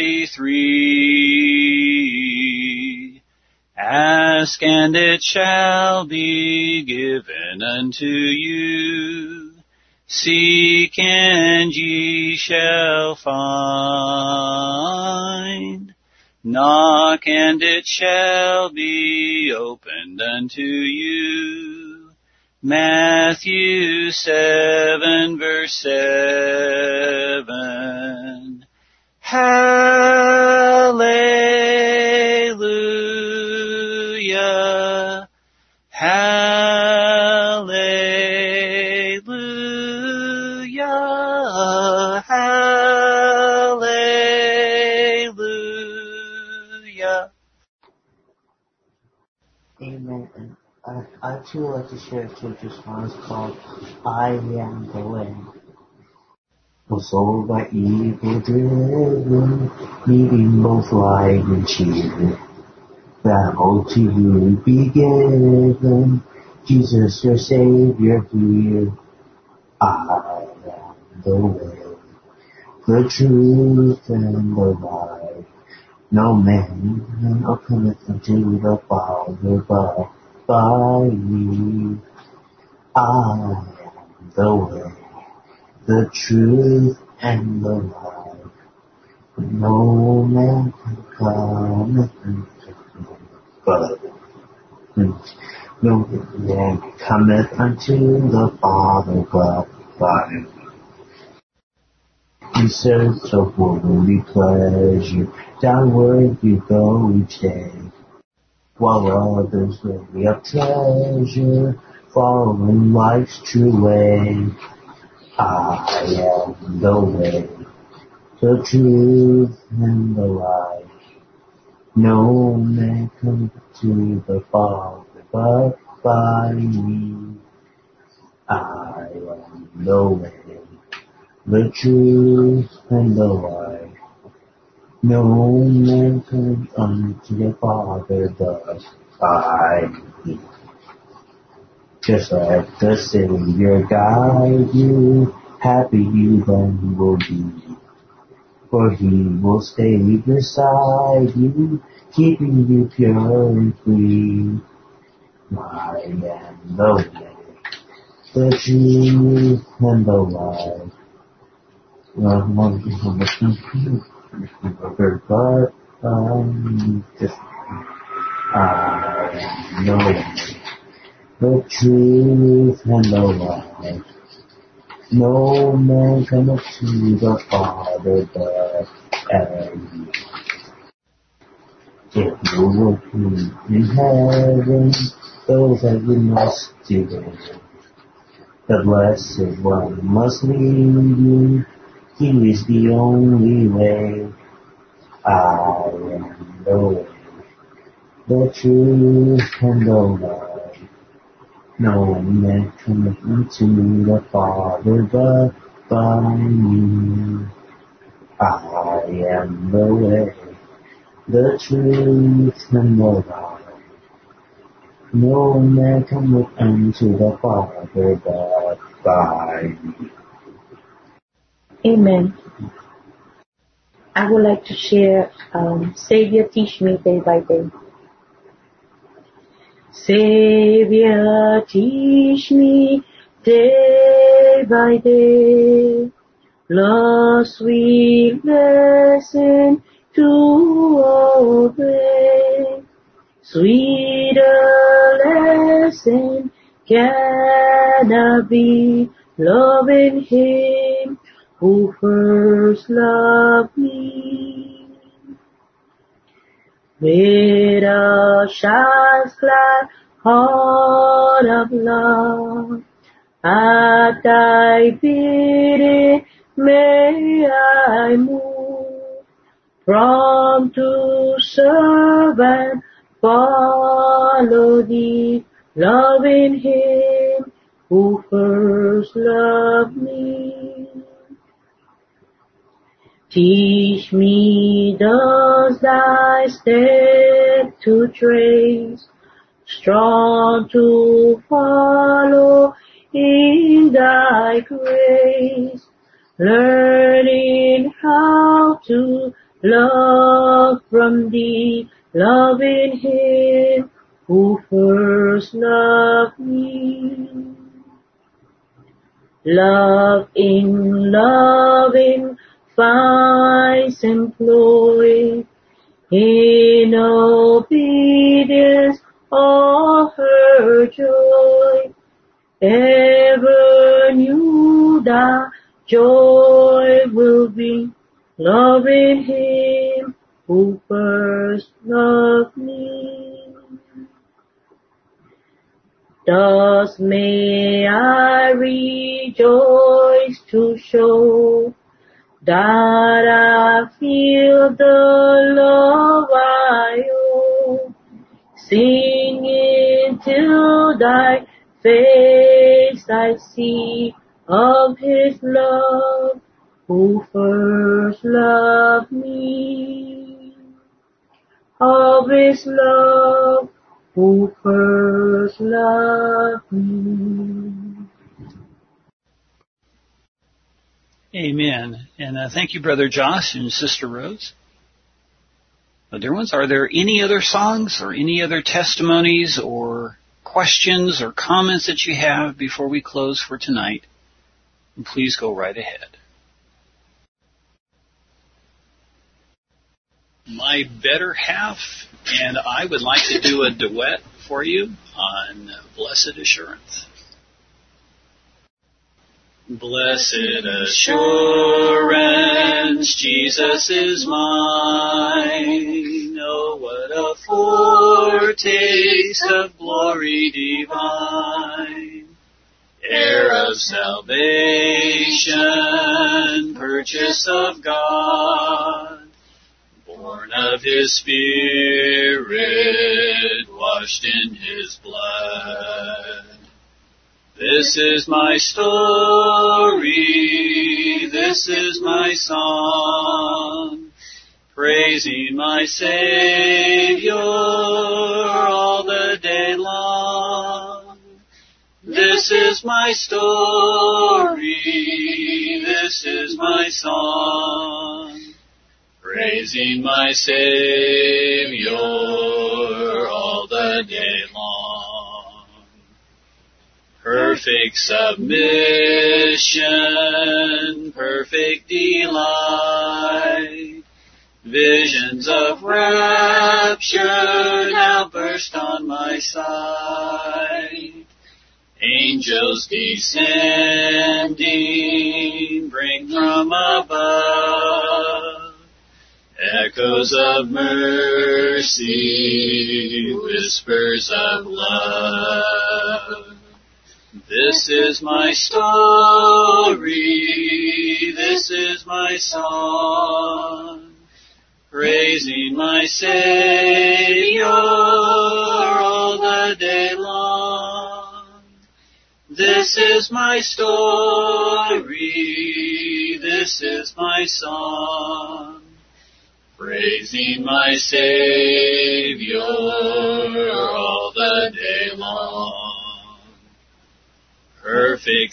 thirty-three. Ask and it shall be given unto you. Seek and ye shall find. Knock and it shall be opened unto you. Matthew seven, verse seven. Hallelujah. Hallelujah. Hallelujah. Amen. And I, I too like to share a scripture song. It's called I Am the Way. For soul by evil driven, needing both light and cheer, that all to you be given, Jesus your Savior here. I am the way, the truth and the life. No man cometh unto the Father but by me. I am the way, the truth and the life. No man can come but no man cometh unto the Father but by me. In search of worldly pleasure, downward you go each day, while others lay up treasure, following life's true way. I am the way, the truth and the life. No man comes to the Father but by me. I am the way, the truth and the life. No man comes unto the Father but by me. Just let the Savior guide you, happy you then will be. For He will stay beside you, keeping you pure and free. I am the way, the truth and the life. Well, one thing from the country, but um, just I am the way, the truth, and the life. No man cometh to the Father but by me. If you will be in heaven, those that you must do. The Blessed One must lead you. He is the only way. I am the way, the truth, and the life. No man cometh unto the Father but by me. I am the way, the truth, and the life. No man cometh unto the Father but by me. Amen. I would like to share um, Savior, teach me day by day. Savior, teach me day by day, Lord's sweet lesson to obey. Sweeter lesson cannot be, loving Him who first loved me. With a child's glad heart of love, at thy bidding may I move, prompt to serve and follow thee, loving Him who first loved me. Teach me thus thy step to trace, strong to follow in thy grace, learning how to love from thee, loving Him who first loved me. Love in loving finds employ, in obedience all her joy. Ever new thy joy will be, loving Him who first loved me. Thus may I rejoice to show that I feel the love I owe, singing till thy face I see of His love who first loved me, of His love who first loved me. Amen. And uh, thank you, Brother Josh and Sister Rose. Well, dear ones, are there any other songs or any other testimonies or questions or comments that you have before we close for tonight? And please go right ahead. My better half and I would like to do a duet for you on Blessed Assurance. Blessed assurance, Jesus is mine. Oh, what a foretaste of glory divine. Heir of salvation, purchase of God, born of His Spirit, washed in His blood. This is my story, this is my song, praising my Savior all the day long. This is my story, this is my song, praising my Savior all the day long. Perfect submission, perfect delight, Visions of rapture now burst on my sight. Angels descending bring from above echoes of mercy, whispers of love. This is my story, this is my song, praising my Savior all the day long. This is my story, this is my song, praising my Savior all the day long. Perfect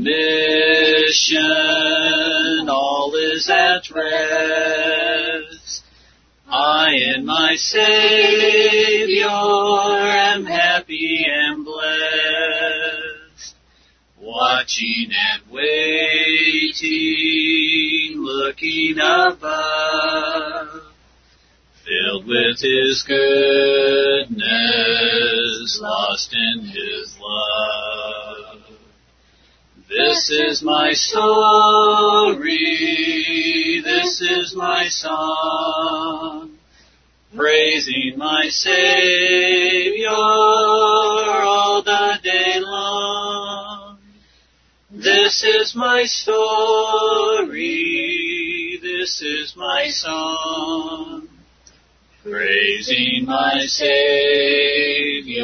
submission, all is at rest. I and my Savior am happy and blessed, watching and waiting, looking above, filled with His goodness, lost in His love. This is my story, this is my song, praising my Savior all the day long. This is my story, this is my song, praising my Savior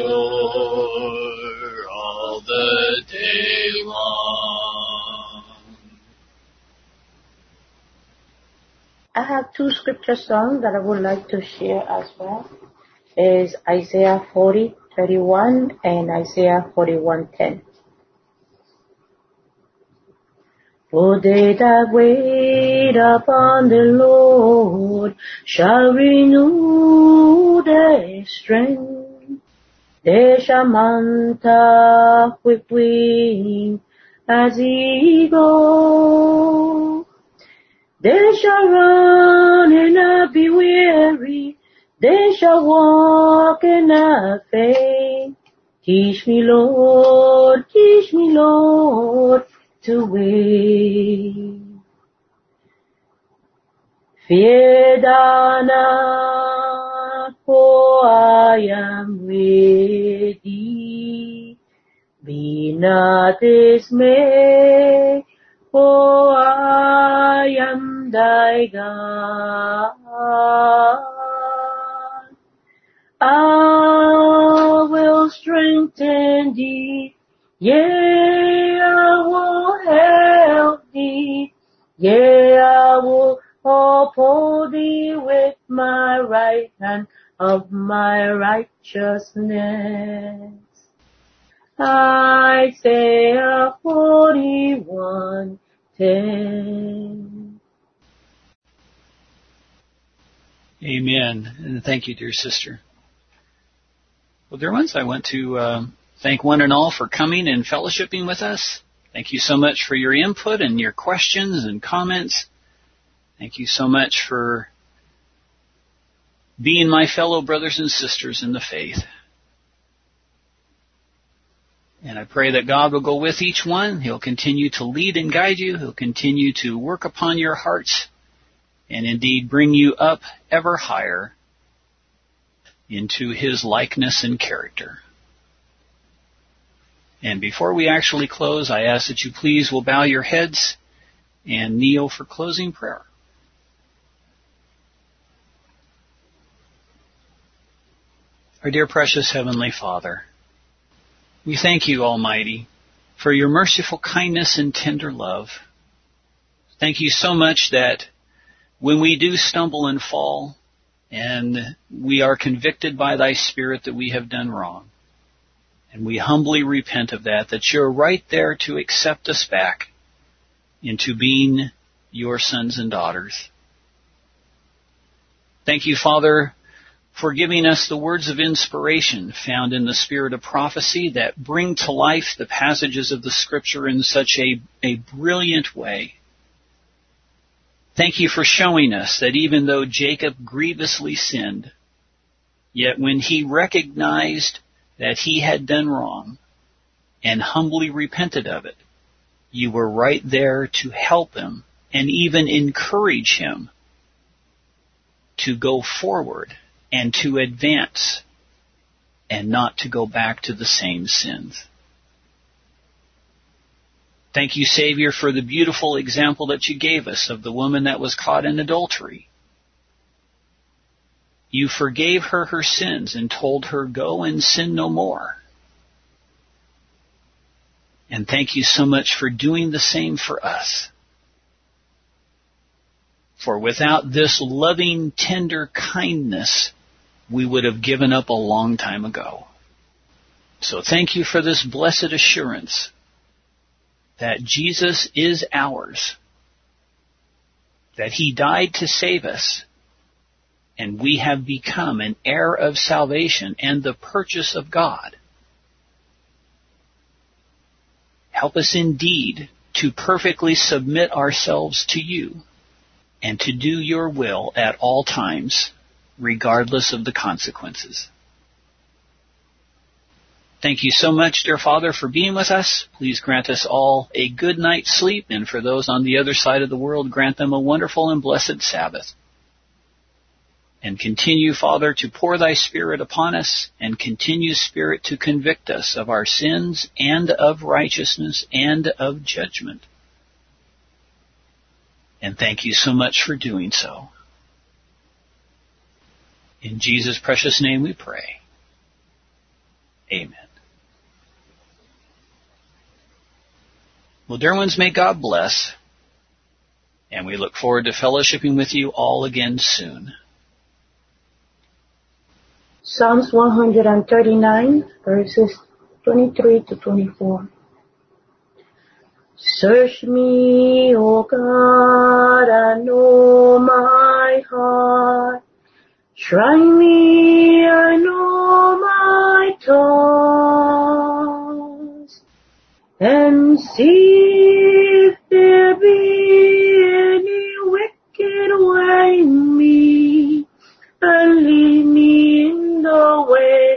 all the day long. I have two scripture songs that I would like to share as well. Is Isaiah forty thirty-one and Isaiah forty-one ten. For they that wait upon the Lord shall renew their strength. They shall mount up with wings as eagles. They shall run and not be weary. They shall walk and not faint. Teach me, Lord, teach me, Lord, to wait. Fear thou not, for I am with thee. Be not dismayed, for I am thy God. I will strengthen thee, yea, I will help thee, yea, I will uphold thee with my right hand of my righteousness. Isaiah forty-one ten. Amen. And thank you, dear sister. Well, dear ones, I want to uh, thank one and all for coming and fellowshipping with us. Thank you so much for your input and your questions and comments. Thank you so much for being my fellow brothers and sisters in the faith. And I pray that God will go with each one. He'll continue to lead and guide you. He'll continue to work upon your hearts and indeed bring you up ever higher into His likeness and character. And before we actually close, I ask that you please will bow your heads and kneel for closing prayer. Our dear precious Heavenly Father, we thank you, Almighty, for your merciful kindness and tender love. Thank you so much that when we do stumble and fall, and we are convicted by thy Spirit that we have done wrong, and we humbly repent of that, that you're right there to accept us back into being your sons and daughters. Thank you, Father, for giving us the words of inspiration found in the spirit of prophecy that bring to life the passages of the Scripture in such a, a brilliant way. Thank you for showing us that even though Jacob grievously sinned, yet when he recognized that he had done wrong and humbly repented of it, you were right there to help him and even encourage him to go forward and to advance and not to go back to the same sins. Thank you, Savior, for the beautiful example that you gave us of the woman that was caught in adultery. You forgave her her sins and told her, go and sin no more. And thank you so much for doing the same for us. For without this loving, tender kindness, we would have given up a long time ago. So thank you for this blessed assurance that Jesus is ours, that He died to save us, and we have become an heir of salvation and the purchase of God. Help us indeed to perfectly submit ourselves to you and to do your will at all times, regardless of the consequences. Thank you so much, dear Father, for being with us. Please grant us all a good night's sleep, and for those on the other side of the world, grant them a wonderful and blessed Sabbath. And continue, Father, to pour thy Spirit upon us, and continue, Spirit, to convict us of our sins and of righteousness and of judgment. And thank you so much for doing so. In Jesus' precious name we pray. Amen. Well, dear ones, may God bless, and we look forward to fellowshipping with you all again soon. Psalms one thirty-nine, verses twenty-three to twenty-four. Search me, O God, and know my heart. Try me, and know my thoughts, and see if there be any wicked way in me, and lead me in the way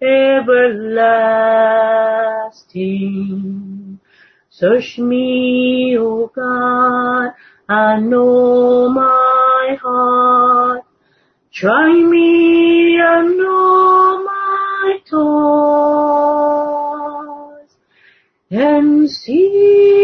everlasting. Search me, O God, and know my heart. Try me and know my thoughts, and see